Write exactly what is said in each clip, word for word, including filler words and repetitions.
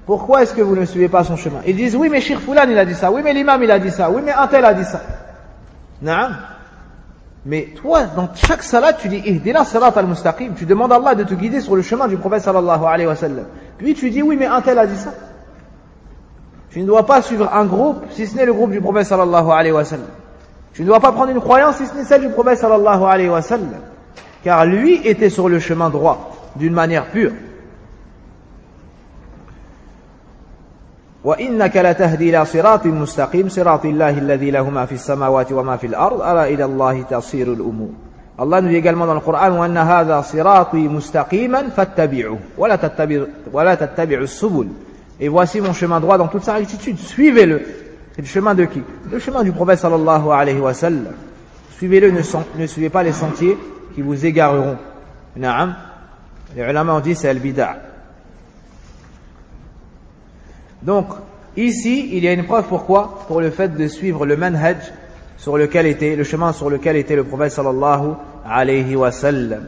pourquoi est-ce que vous ne suivez pas son chemin? Ils disent, oui, mais Cheikh Foulan, il a dit ça. Oui, mais l'imam, il a dit ça. Oui, mais un tel a dit ça. Naam. Mais toi, dans chaque salat, tu dis, ihdina sirat al-mustaqim. Tu demandes à Allah de te guider sur le chemin du prophète sallallahu alayhi wa sallam. Puis tu dis, oui, mais un tel a dit ça. Tu ne dois pas suivre un groupe, si ce n'est le groupe du prophète sallallahu alayhi wa sallam. Tu ne dois pas prendre une croyance, si ce n'est celle du prophète sallallahu alayhi wa sallam. Car lui était sur le chemin droit, d'une manière pure. وإنك لتهدي إلى صراط مستقيم صراط الله الذي له ما في السماوات وما في الأرض ألا إلى الله تصير الأمور. Allah nous dit également dans le Coran وأن هذا صراطي مستقيما فاتبعوه ولا تتبعوا ولا تتبعوا السبل. Et voici mon chemin droit dans toute sa rectitude, suivez-le. C'est le chemin de qui? Le chemin du prophète sallallahu alayhi wa sallam. Suivez-le, ne, ne suivez pas les sentiers qui vous égareront. Naam. Les ulama ont dit c'est al-bid'a. Donc, ici, il y a une preuve pourquoi? Pour le fait de suivre le manhaj sur lequel était, le chemin sur lequel était le prophète sallallahu alayhi wa sallam.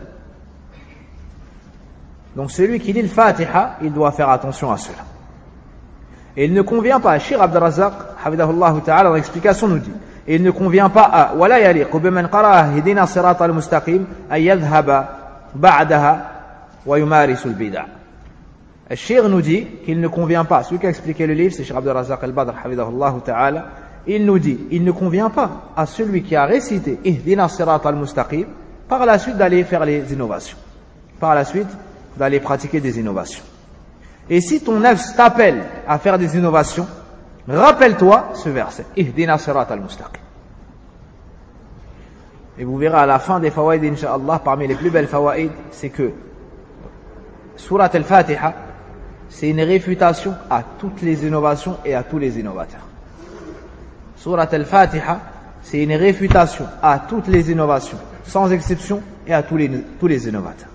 Donc, celui qui lit le Fatiha, il doit faire attention à cela. Et il ne convient pas, Cheikh Abd al-Razzaq, hafidahullah ta'ala, dans l'explication nous dit, et il ne convient pas à, ولا يليق بمن قرأ اهدنا الصراط المستقيم أن يذهب بعدها ويمارس البدع. Le Cheikh nous dit qu'il ne convient pas, celui qui a expliqué le livre, c'est Cheikh Abd al-Razzaq al-Badr, hafidahullah ta'ala, il nous dit, il ne convient pas à celui qui a récité ihdina sirat al-mustaqim, par la suite d'aller faire les innovations. Par la suite, d'aller pratiquer des innovations. Et si ton nafs t'appelle à faire des innovations, rappelle-toi ce verset. Ihdina sirat al-mustaqim. Et vous verrez à la fin des fawaïd, incha'Allah, parmi les plus belles fawaïd, c'est que Surat al-Fatiha, c'est une réfutation à toutes les innovations et à tous les innovateurs. Surat al-Fatiha, c'est une réfutation à toutes les innovations, sans exception, et à tous les, tous les innovateurs.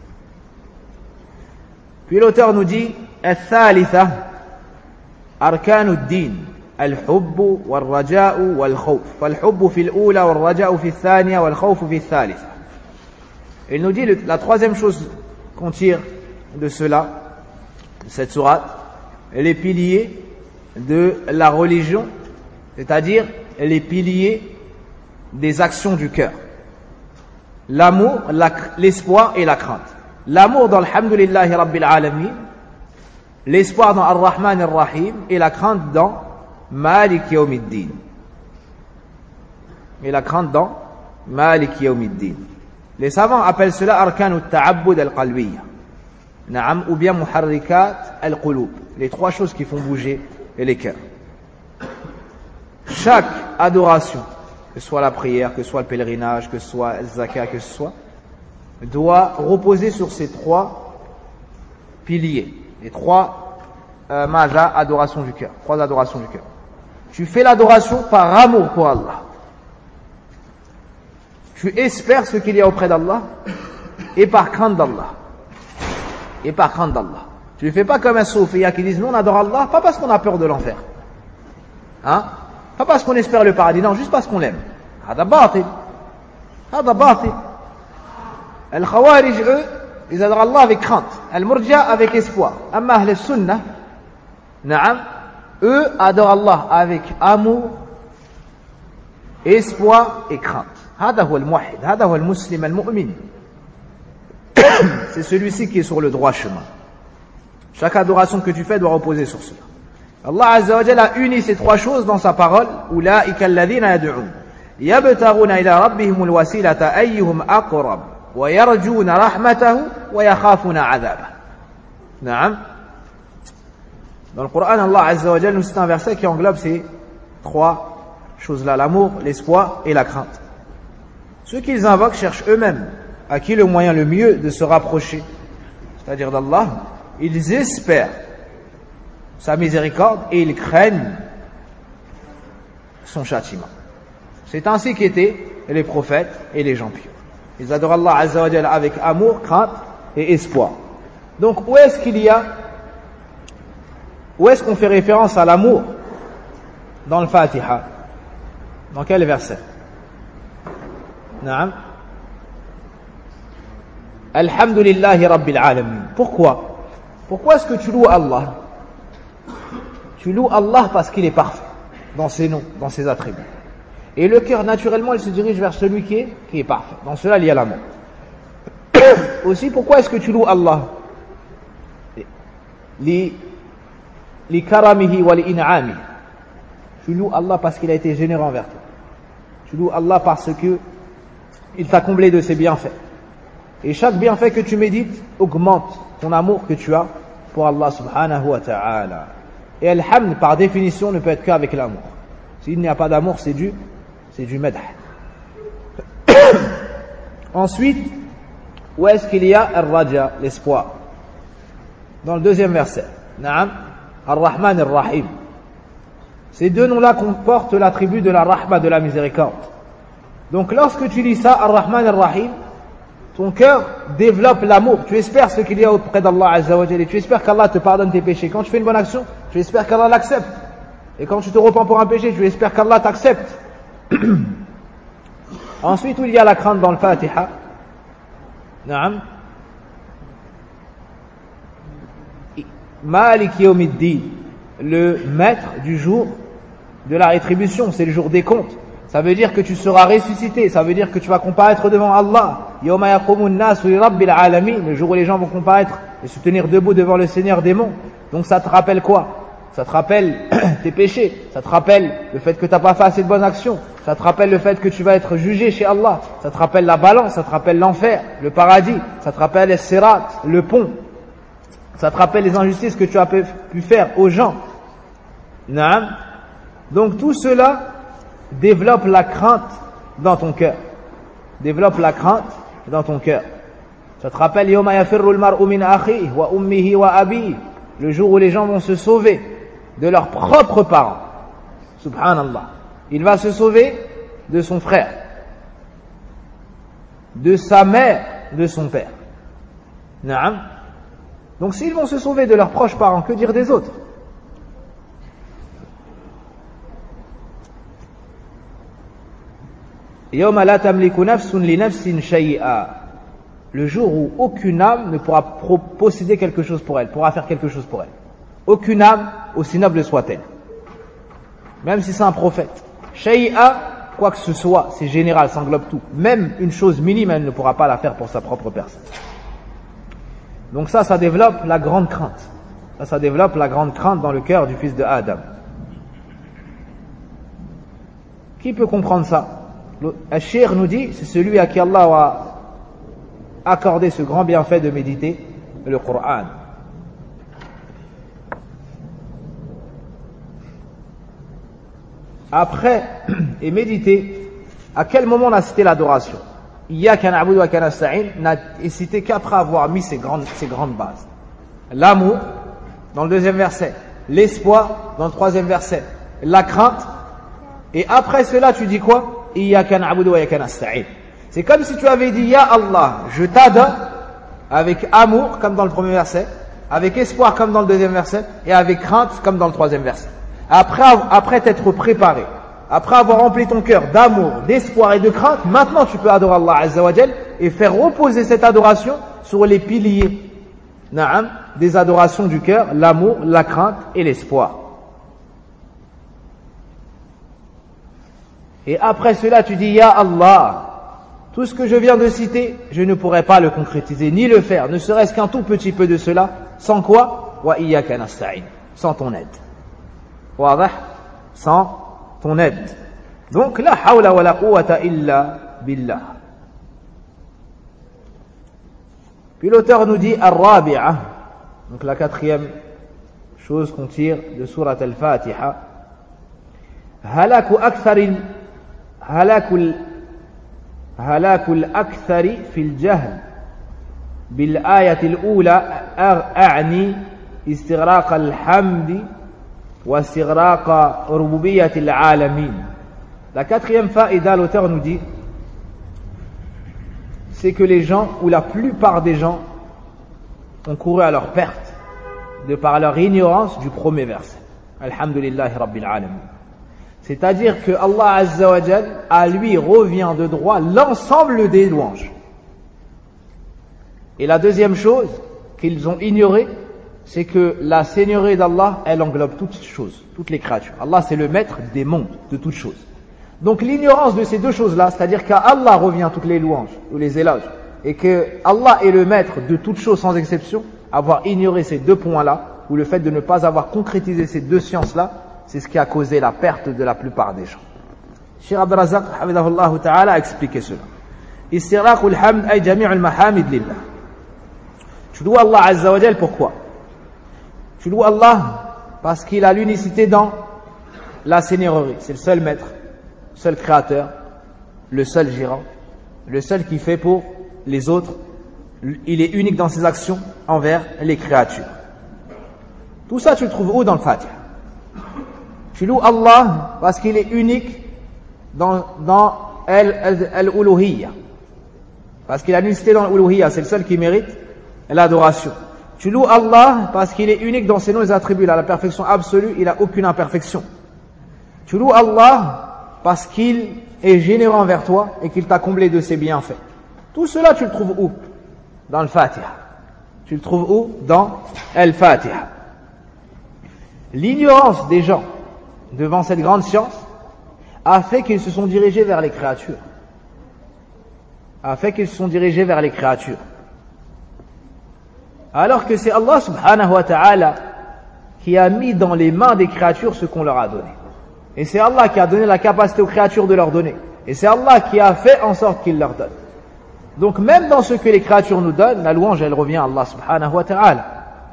Puis l'auteur nous dit, الثالثة أركان الدين الحب والرجاء والخوف فالحب في الأولى والرجاء في الثانية والخوف في الثالثة. Il nous dit la troisième chose qu'on tire de cela, de cette sourate, les piliers de la religion, c'est-à-dire les piliers des actions du cœur. L'amour, l'espoir et la crainte. L'amour dans Alhamdulillahi Rabbil Alamin, l'espoir dans Ar-Rahman Ar-Rahim et la crainte dans Malik Yawmiddin. Et la crainte dans Malik Yawmiddin. Les savants appellent cela Arkanu Ta'abbud al-Qalbiyya. Na'am, ou bien Muharrikat al-Qulub. Les trois choses qui font bouger les cœurs. Chaque adoration, que ce soit la prière, que ce soit le pèlerinage, que ce soit le zakat, que ce soit, doit reposer sur ces trois piliers. Les trois euh, maja, adoration du cœur. Trois adorations du cœur. Tu fais l'adoration par amour pour Allah. Tu espères ce qu'il y a auprès d'Allah et par crainte d'Allah. Et par crainte d'Allah. Tu ne fais pas comme un soufia qui disent nous on adore Allah, pas parce qu'on a peur de l'enfer. Hein? Pas parce qu'on espère le paradis, non, juste parce qu'on l'aime. Hada batil. Hada batil. Al-Khawarij, eux, ils adorent Allah avec crainte. Al-Murja avec espoir. Amma Ahl al-Sunnah, na'am, eux adorent Allah avec amour, espoir et crainte. Hada huwa al-muwahhid, hada huwa al-muslim al-mu'min. C'est celui-ci qui est sur le droit chemin. Chaque adoration que tu fais doit reposer sur cela. Allah Azza wa Jalla a uni ces trois choses dans sa parole. Ulaika alladhina yad'un yabtaghuna ila rabbihim al-wasilata ayyuhum aqrab wa yarjuna rahmatahu wa yakhafuna 'adhabah. Naam. Dans le Coran, Allah Azza wa Jalla nous cite un verset qui englobe ces trois choses-là, l'amour, l'espoir et la crainte. Ceux qu'ils invoquent cherchent eux-mêmes à qui le moyen le mieux de se rapprocher, c'est-à-dire d'Allah. Ils espèrent sa miséricorde et ils craignent son châtiment. C'est ainsi qu'étaient les prophètes et les gens pieux. Ils adorent Allah Azza wa Jalla avec amour, crainte et espoir. Donc où est-ce qu'il y a, où est-ce qu'on fait référence à l'amour dans le Fatiha? Dans quel verset? Naam. Alhamdulillahi Rabbil Alamin. Pourquoi? Pourquoi est-ce que tu loues Allah? tu loues Allah parce qu'il est parfait dans ses noms, dans ses attributs. Et le cœur, naturellement, il se dirige vers celui qui est, qui est parfait. Dans cela, il y a l'amour. Aussi, pourquoi est-ce que tu loues Allah? Li, li karamihi wa li in'ami. Tu loues Allah parce qu'il a été généreux envers toi. Tu loues Allah parce que il t'a comblé de ses bienfaits. Et chaque bienfait que tu médites augmente ton amour que tu as pour Allah subhanahu wa ta'ala. Et al-hamd, par définition, ne peut être qu'avec l'amour. S'il n'y a pas d'amour, c'est du, c'est du madh. Ensuite, où est-ce qu'il y a al-raja, l'espoir? Dans le deuxième verset. Naam, al-Rahman al-Rahim. Ces deux noms-là comportent l'attribut de la rahma, de la miséricorde. Donc lorsque tu lis ça, al-Rahman al-Rahim, ton cœur développe l'amour. Tu espères ce qu'il y a auprès d'Allah Azza wa Jalla. Tu espères qu'Allah te pardonne tes péchés. Quand tu fais une bonne action, tu espères qu'Allah l'accepte. Et quand tu te repens pour un péché, tu espères qu'Allah t'accepte. Ensuite, où il y a la crainte dans le Fatiha. Naam. Malik Yawmiddin, le maître du jour de la rétribution, c'est le jour des comptes. Ça veut dire que tu seras ressuscité, ça veut dire que tu vas comparaître devant Allah. Yawma yaqumun nasu li rabbil alamin, le jour où les gens vont comparaître et se tenir debout devant le Seigneur des mondes. Donc ça te rappelle quoi? Ça te rappelle tes péchés, ça te rappelle le fait que tu n'as pas fait assez de bonnes actions, ça te rappelle le fait que tu vas être jugé chez Allah, ça te rappelle la balance, ça te rappelle l'enfer, le paradis, ça te rappelle les sirat, le pont, ça te rappelle les injustices que tu as pu faire aux gens. Naam. Donc tout cela développe la crainte dans ton cœur. Développe la crainte dans ton cœur. Ça te rappelle Yawma yafirru al-mar'u min akhihi wa ummihi wa abihi, le jour où les gens vont se sauver de leurs propres parents. Subhanallah. Il va se sauver de son frère, de sa mère, de son père. Naam. Donc s'ils vont se sauver de leurs proches parents, que dire des autres? Yawma la tamliku nafsun li nafsin shay'a, le jour où aucune âme ne pourra posséder quelque chose pour elle, pourra faire quelque chose pour elle. Aucune âme, aussi noble soit-elle, même si c'est un prophète. Shay'a, quoi que ce soit, c'est général, ça englobe tout. Même une chose minime, elle ne pourra pas la faire pour sa propre personne. Donc ça, ça développe la grande crainte. Ça, ça développe la grande crainte dans le cœur du fils de Adam. Qui peut comprendre ça? Al-Cheikh nous dit, c'est celui à qui Allah a accordé ce grand bienfait de méditer le Coran. Après, et méditer, à quel moment on a cité l'adoration? Iyyaka na'budu wa iyyaka nasta'in n'a cité qu'après avoir mis ces grandes, ces grandes bases. L'amour, dans le deuxième verset. L'espoir, dans le troisième verset. La crainte. Et après cela, tu dis quoi? Iyyaka na'budu wa iyyaka nasta'in. C'est comme si tu avais dit Ya Allah, je t'adore, avec amour comme dans le premier verset, avec espoir comme dans le deuxième verset, et avec crainte comme dans le troisième verset. Après, après t'être préparé, après avoir rempli ton cœur d'amour, d'espoir et de crainte, maintenant tu peux adorer Allah Azza wa Jal et faire reposer cette adoration sur les piliers, na'am, des adorations du cœur, l'amour, la crainte et l'espoir. Et après cela, tu dis, Ya Allah, tout ce que je viens de citer, je ne pourrais pas le concrétiser, ni le faire, ne serait-ce qu'un tout petit peu de cela, sans quoi? Wa iyyaka nasta'in, sans ton aide. Wadah? Sans ton aide. Donc, la hawla wa la quwwata illa billah. Puis l'auteur nous dit, Ar-Rabi'a, donc la quatrième chose qu'on tire de Surat Al-Fatiha, Halaku aktharil هلاك هلاك الأكثر في الجهل بالآية الأولى أعني استغراق الحمد واستغراق ربوبية العالمين. La quatrième faïda, l'auteur nous dit, c'est que les gens, ou la plupart des gens, ont couru à leur perte de par leur ignorance du premier verset. Alhamdulillahi Rabbil Alamin. C'est-à-dire que Allah Azza wa Jal, à lui revient de droit l'ensemble des louanges. Et la deuxième chose qu'ils ont ignorée, c'est que la seigneurie d'Allah, elle englobe toutes choses, toutes les créatures. Allah, c'est le maître des mondes, de toutes choses. Donc l'ignorance de ces deux choses-là, c'est-à-dire qu'à Allah revient toutes les louanges ou les éloges, et que Allah est le maître de toutes choses sans exception, avoir ignoré ces deux points-là, ou le fait de ne pas avoir concrétisé ces deux sciences-là, c'est ce qui a causé la perte de la plupart des gens. Cheikh Abd al-Razzaq, hafidahullah ta'ala, a expliqué cela. Istiraqul hamd ay jami'ul mahamid lillah. Tu loues Allah Azza wa Jal, pourquoi? Tu loues Allah parce qu'il a l'unicité dans la seigneurie. C'est le seul maître, le seul créateur, le seul gérant, le seul qui fait pour les autres. Il est unique dans ses actions envers les créatures. Tout ça, tu le trouves où dans le Fatiha? Tu loues Allah parce qu'il est unique dans, dans al-uluhiyya. Parce qu'il a l'unicité dans l'uluhiyya, c'est le seul qui mérite l'adoration. Tu loues Allah parce qu'il est unique dans ses noms et ses attributs. Il a la perfection absolue, il n'a aucune imperfection. Tu loues Allah parce qu'il est généreux envers toi et qu'il t'a comblé de ses bienfaits. Tout cela, tu le trouves où? Dans le Fatiha. Tu le trouves où? Dans Al-Fatiha. L'ignorance des gens devant cette grande science a fait qu'ils se sont dirigés vers les créatures. A fait qu'ils se sont dirigés vers les créatures. Alors que c'est Allah subhanahu wa ta'ala qui a mis dans les mains des créatures ce qu'on leur a donné. Et c'est Allah qui a donné la capacité aux créatures de leur donner. Et c'est Allah qui a fait en sorte qu'ils leur donnent. Donc même dans ce que les créatures nous donnent, la louange elle revient à Allah subhanahu wa ta'ala.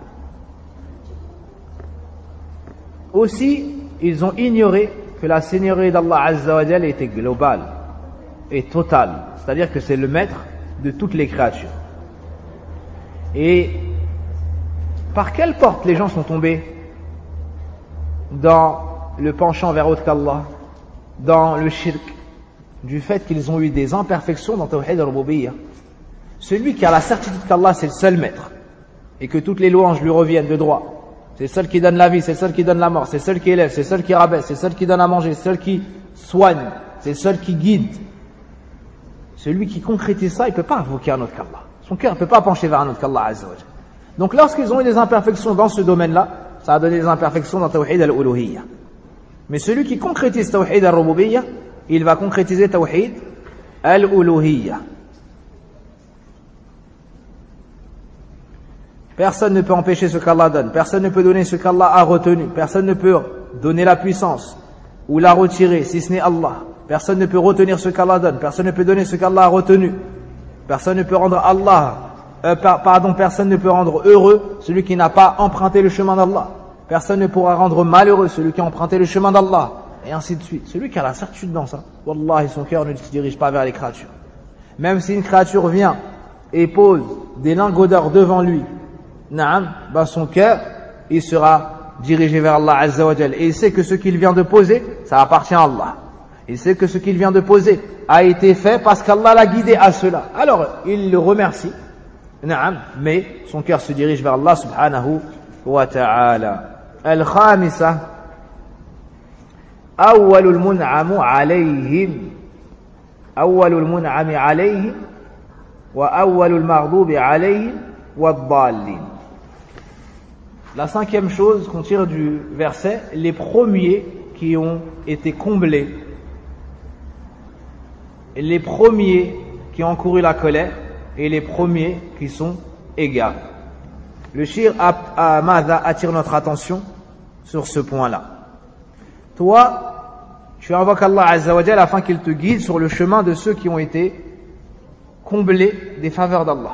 Aussi, ils ont ignoré que la seigneurie d'Allah Azza wa Jal était globale et totale. C'est-à-dire que c'est le maître de toutes les créatures. Et par quelle porte les gens sont tombés dans le penchant vers autre qu'Allah, dans le shirk, du fait qu'ils ont eu des imperfections dans Tawhid al-Rububiyyah. Celui qui a la certitude qu'Allah c'est le seul maître et que toutes les louanges lui reviennent de droit, c'est le seul qui donne la vie, c'est le seul qui donne la mort, c'est le seul qui élève, c'est le seul qui rabaisse, c'est le seul qui donne à manger, c'est le seul qui soigne, c'est le seul qui guide. Celui qui concrétise ça, il ne peut pas invoquer un autre qu'Allah. Son cœur ne peut pas pencher vers un autre qu'Allah Azza wa Jalla. Donc lorsqu'ils ont eu des imperfections dans ce domaine-là, ça a donné des imperfections dans Tawhid al-Uluhiyyah. Mais celui qui concrétise Tawhid al-Rububiyyah, il va concrétiser Tawhid al-Uluhiyyah. Personne ne peut empêcher ce qu'Allah donne, personne ne peut donner ce qu'Allah a retenu, personne ne peut donner la puissance ou la retirer si ce n'est Allah. Personne ne peut retenir ce qu'Allah donne, personne ne peut donner ce qu'Allah a retenu. Personne ne peut rendre Allah, euh, par, pardon, personne ne peut rendre heureux celui qui n'a pas emprunté le chemin d'Allah. Personne ne pourra rendre malheureux celui qui a emprunté le chemin d'Allah. Et ainsi de suite. Celui qui a la certitude dans ça, Wallah, son cœur ne se dirige pas vers les créatures. Même si une créature vient et pose des lingots d'or devant lui, naam, bah son cœur, il sera dirigé vers Allah Azza wa Jal. Et il sait que ce qu'il vient de poser, ça appartient à Allah. Il sait que ce qu'il vient de poser a été fait parce qu'Allah l'a guidé à cela. Alors, il le remercie, naam, mais son cœur se dirige vers Allah subhanahu wa ta'ala. Al-Khamisa, أول المنعم عليهم أول المنعم عليهم وأول المغضوب عليهم والضالين. La cinquième chose qu'on tire du verset, les premiers qui ont été comblés, les premiers qui ont couru la colère et les premiers qui sont égarés. Le shir attire notre attention sur ce point-là. Toi, tu invoques Allah Azza wa Jalla afin qu'il te guide sur le chemin de ceux qui ont été comblés des faveurs d'Allah.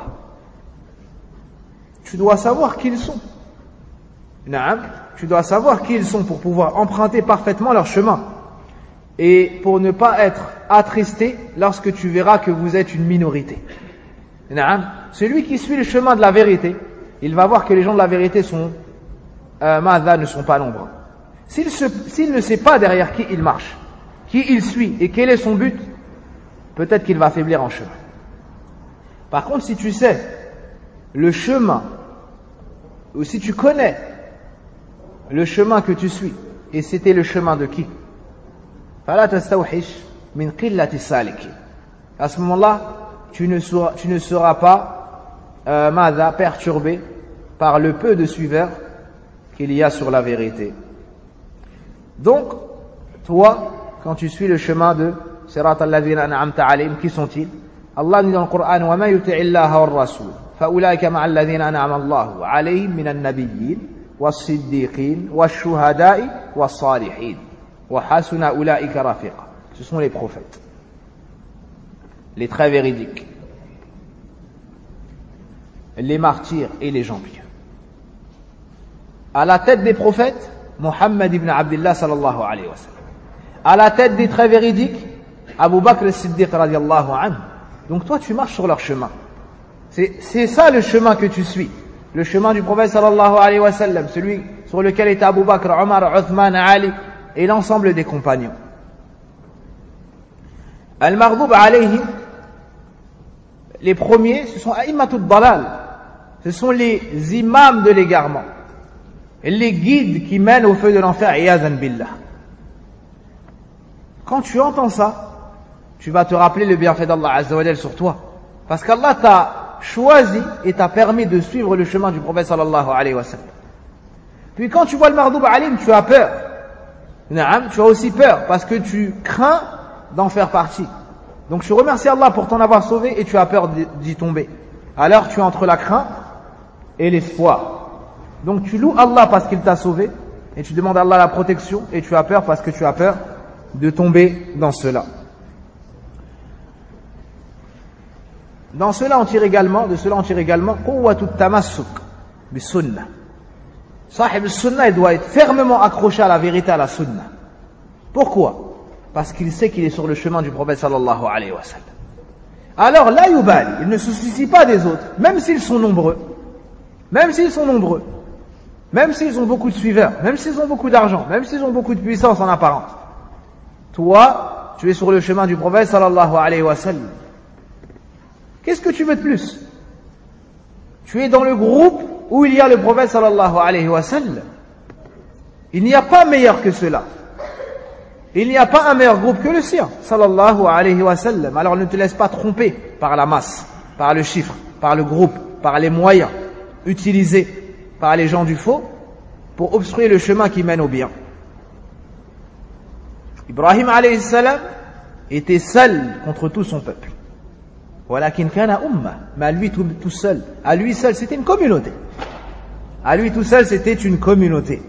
Tu dois savoir qui ils sont. Naam, tu dois savoir qui ils sont pour pouvoir emprunter parfaitement leur chemin et pour ne pas être attristé lorsque tu verras que vous êtes une minorité. Naam, celui qui suit le chemin de la vérité, il va voir que les gens de la vérité sont euh, madha, ne sont pas nombreux. S'il, se, s'il ne sait pas derrière qui il marche, qui il suit et quel est son but, peut-être qu'il va faiblir en chemin. Par contre, si tu sais le chemin, ou si tu connais le chemin que tu suis, et c'était le chemin de qui? فَلَا تَسْتَوْحِشْ مِنْ قِلَّةِ السَّالِكِينَ. À ce moment-là, tu ne seras, tu ne seras pas euh, perturbé par le peu de suiveurs qu'il y a sur la vérité. Donc, toi, quand tu suis le chemin de Sirat al-Ladhina an'amta alayhim, qui sont-ils? Allah dit dans le Coran: wa man yuti' Allaha war rasul fa ulaika ma'a alladhina an'ama Allahu alayhim min an-nabiyyin was-siddiqin wash-shuhada'i was-salihin wa hasuna ulaika rafiqa. Ce sont les prophètes, les très véridiques, les martyrs et les gens pieux. À la tête des prophètes, Muhammad ibn Abdullah sallallahu alayhi wa sallam. À la tête des très véridiques, Abu Bakr as-Siddiq radiallahu anhu. Donc toi, tu marches sur leur chemin. C'est, c'est ça le chemin que tu suis. Le chemin du prophète sallallahu alayhi wa sallam, celui sur lequel étaient Abu Bakr, Omar, Uthman, Ali et l'ensemble des compagnons. Al-Maghdoub alayhim, les premiers, ce sont A'immatud Dalal. Ce sont les imams de l'égarement. Et les guides qui mènent au feu de l'enfer, iyadhan billah. Quand tu entends ça, tu vas te rappeler le bienfait d'Allah Azza wa Jal sur toi. Parce qu'Allah t'a choisi et t'a permis de suivre le chemin du prophète sallallahu alayhi wa sallam. Puis quand tu vois le Maghdoub alayhim, tu as peur. Naam, tu as aussi peur parce que tu crains d'en faire partie. Donc je remercie Allah pour t'en avoir sauvé et tu as peur d'y tomber. Alors tu es entre la crainte et l'espoir. Donc tu loues Allah parce qu'il t'a sauvé et tu demandes à Allah la protection et tu as peur parce que tu as peur de tomber dans cela. Dans cela on tire également, de cela on tire également quwwatut tamassuk bis sunnah. Sahib al-sunnah, il doit être fermement accroché à la vérité, à la sunnah. Pourquoi? Parce qu'il sait qu'il est sur le chemin du prophète sallallahu alayhi wa sallam. Alors la yubali, il ne se soucie pas des autres, même s'ils sont nombreux, même s'ils sont nombreux, même s'ils ont beaucoup de suiveurs, même s'ils ont beaucoup d'argent, même s'ils ont beaucoup de puissance en apparence. Toi, tu es sur le chemin du prophète sallallahu alayhi wa sallam. Qu'est-ce que tu veux de plus? Tu es dans le groupe où il y a le prophète sallallahu alayhi wa sallam. Il n'y a pas meilleur que cela. Il n'y a pas un meilleur groupe que le sien, sallallahu alayhi wa sallam. Alors ne te laisse pas tromper par la masse, par le chiffre, par le groupe, par les moyens utilisés par les gens du faux pour obstruer le chemin qui mène au bien. Ibrahim alayhi salam était seul contre tout son peuple. Walakin kana umma, mais à lui tout, tout seul, à lui seul c'était une communauté. À lui tout seul c'était une communauté.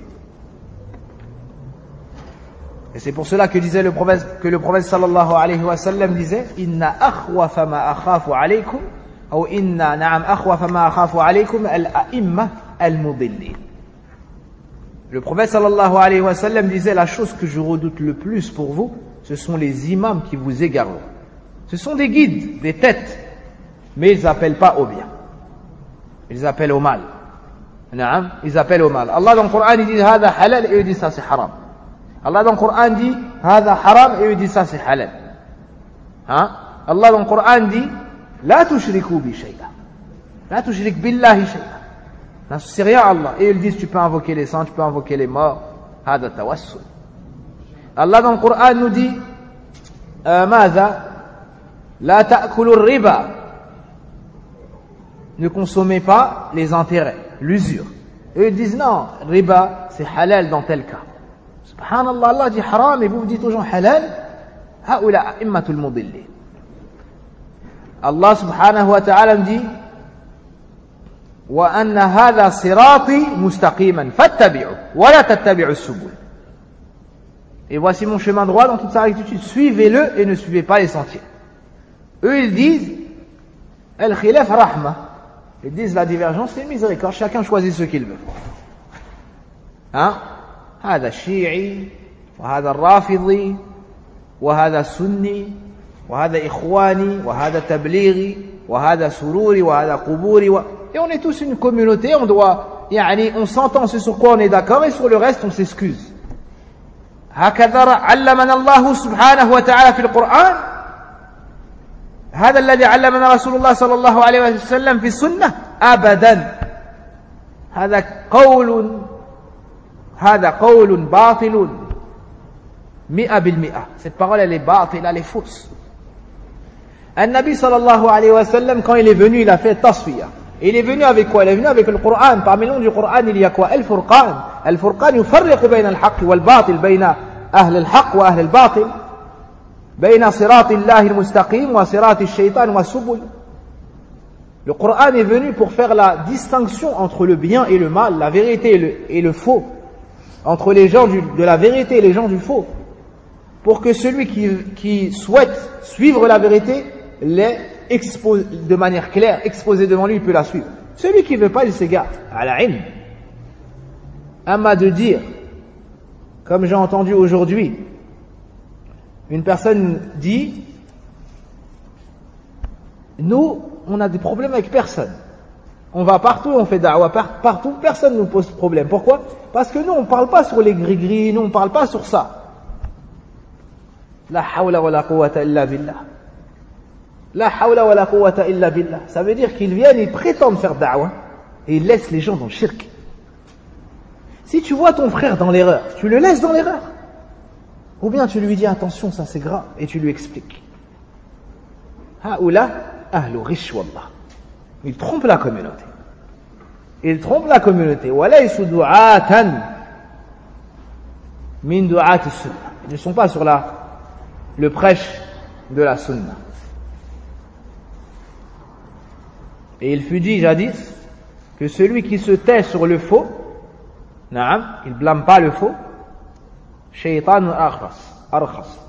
Et c'est pour cela que disait le prophète, que le prophète sallallahu alayhi wa sallam disait: Inna akhwafa ma akhafu alaykum, ou inna na'am akhwafa ma akhafu alaykum al-a'imma al-mudillin. Le prophète sallallahu alayhi wa sallam disait: la chose que je redoute le plus pour vous, ce sont les imams qui vous égarent. Ce sont des guides, des têtes, mais ils n'appellent pas au bien. Ils appellent au mal. Na'am, ils appellent au mal. Allah dans le Coran il dit hada halal et il dit ça c'est haram. Allah dans le Coran dit hada haram et il dit ça c'est halal. Hein? Allah dans le Coran dit la tushriku bi shay'a. La tushrik billahi shay'a. N'associe rien à Allah. Et ils disent tu peux invoquer les saints, tu peux invoquer les morts. Hada tawassul. Allah dans le Coran nous dit ماذا la ta'kulu riba. Ne consommez pas les intérêts, l'usure. Et ils disent non, riba c'est halal dans tel cas. Subhanallah, Allah dit haram et vous vous dites aux gens halal. Haoula a'immatul mudillin. Allah subhanahu wa ta'ala dit wa anna hadha sirati mustaqiman fattabi'u wa la tattabi'u as-subul. Et voici mon chemin droit dans toute sa rectitude, suivez-le et ne suivez pas les sentiers. Eux ils disent al-khilaf rahma. Ils disent la divergence c'est une miséricorde, chacun choisit ce qu'il veut. Hein? هذا الشيعي وهذا الرافضي وهذا السني وهذا إخواني وهذا تبليغي وهذا سروري وهذا قبوري و... Et on est tous une communauté, on doit, يعني, on s'entend ce sur quoi on est d'accord et sur le reste on s'excuse. هكذا علمنا الله سبحانه وتعالى في القرآن. هذا الذي علمنا رسول الله صلى الله عليه وسلم في السنة أبدا. هذا قول هذا قول باطل مئة بالمئة. Cette parole elle est باطلة, elle est fausse. النبي صلى الله عليه وسلم quand il est venu il a fait tasfiya. Et il est venu avec quoi? Il est venu avec le Coran. Parmi les noms du Coran, il y a quoi? Al-Furqan. Al-Furqan يفرق بين الحق والباطل بين أهل الحق وأهل الباطل بين صراط الله المستقيم وصراط الشيطان والسبل. Le Coran est venu pour faire la distinction entre le bien et le mal, la vérité et le, et le faux, entre les gens du, de la vérité et les gens du faux, pour que celui qui, qui souhaite suivre la vérité l'ait exposé de manière claire, exposé devant lui, il peut la suivre. Celui qui ne veut pas, il s'égare. À la ilm. Amma de dire, comme j'ai entendu aujourd'hui, une personne dit, nous, on a des problèmes avec personne. On va partout, on fait da'wah partout, personne ne nous pose problème. Pourquoi? Parce que nous, on ne parle pas sur les gris-gris, nous, on ne parle pas sur ça. La hawla wa la quwwata illa billah. La hawla wa la quwwata illa billah. Ça veut dire qu'ils viennent, ils prétendent faire da'wah et ils laissent les gens dans le shirk. Si tu vois ton frère dans l'erreur, tu le laisses dans l'erreur. Ou bien tu lui dis attention, ça c'est grave, et tu lui expliques. Haoula ahlu rish wallah. Il trompe la communauté. Il trompe la communauté. Walaysu du'atan min du'at as-sunnah. Ils ne sont pas sur la, le prêche de la sunna. Et il fut dit jadis que celui qui se tait sur le faux, naam, il blâme pas le faux, shaytan akhras, arkhas.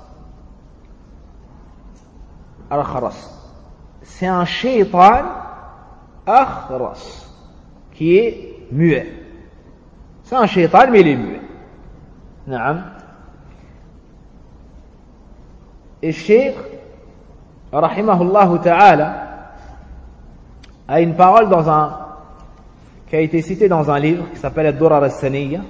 Arkhras. C'est un shaytan akhras qui est muet. C'est un shaytan mais il est muet. Naam. Et Cheikh rahimahullah ta'ala a une parole dans un qui a été citée dans un livre qui s'appelle Ad-Durar as-Saniyya,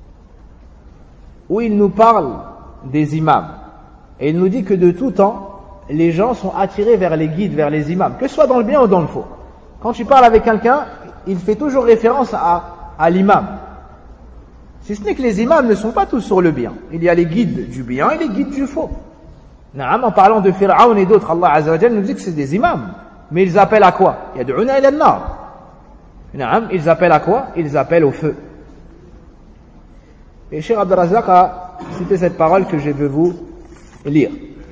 où il nous parle des imams. Et il nous dit que de tout temps, les gens sont attirés vers les guides, vers les imams, que ce soit dans le bien ou dans le faux. Quand tu parles avec quelqu'un, il fait toujours référence à, à l'imam. Si ce n'est que les imams ne sont pas tous sur le bien. Il y a les guides du bien et les guides du faux. En parlant de Fir'aun et d'autres, Allah Azza wa Jalla nous dit que c'est des imams. Mais ils appellent à quoi? Yad'una ila an-nar. Ils appellent à quoi? Ils appellent au feu. Et Cheikh Abd al-Razzaq a cité cette parole que je veux vous lire.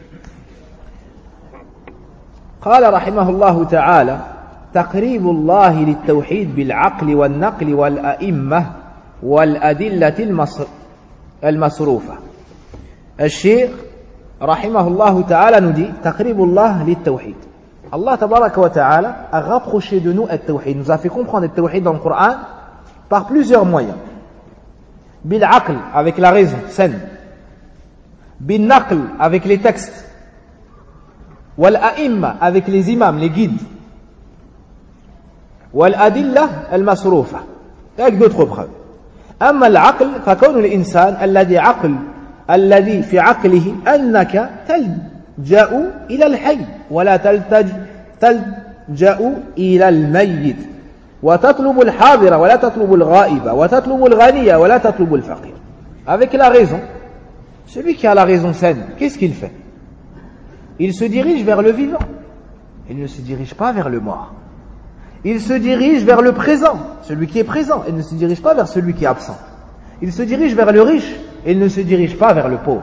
قال رحمه الله تعالى تقريب الله للتوحيد بالعقل والنقل والأئمة والأدلة المصروفة. الشيخ رحمه الله تعالى nous dit تقريب الله للتوحيد. Allah tabaraka wa ta'ala a rapproché de nous le tawhid, nous a fait comprendre le tawhid dans le Coran par plusieurs moyens. Bil aql, avec la raison saine. Bil naql, avec les textes. Wal a'imma, avec les imams, les guides. Wal adilla al masroufa, avec d'autres preuves. Amma al aql, فكون الإنسان الذي عقل الذي في عقله أنك تلجأ إلى الحي ولا تلتج تلجأ إلى الميت وتطلب الحاضر ولا تطلب الغائب وتطلب الغني ولا تطلب الفقير. Avec la raison, celui qui a la raison saine, qu'est-ce qu'il fait? Il se dirige vers le vivant. Il ne se dirige pas vers le mort. Il se dirige vers le présent, celui qui est présent. Il ne se dirige pas vers celui qui est absent. Il se dirige vers le riche. Il ne se dirige pas vers le pauvre.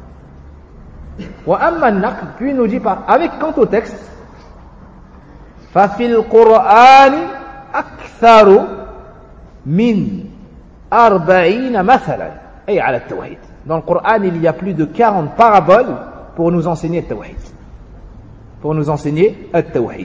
Puis il nous dit par, avec quant au texte, فَفِي الْقُرْآنِ أَكْثَرُ مِنْ أَرْبَعِينَ مَثَلًا أي على التوحيد. Dans le Coran, il y a plus de quarante paraboles pour nous enseigner le tawhid. Pour nous enseigner le tawhid.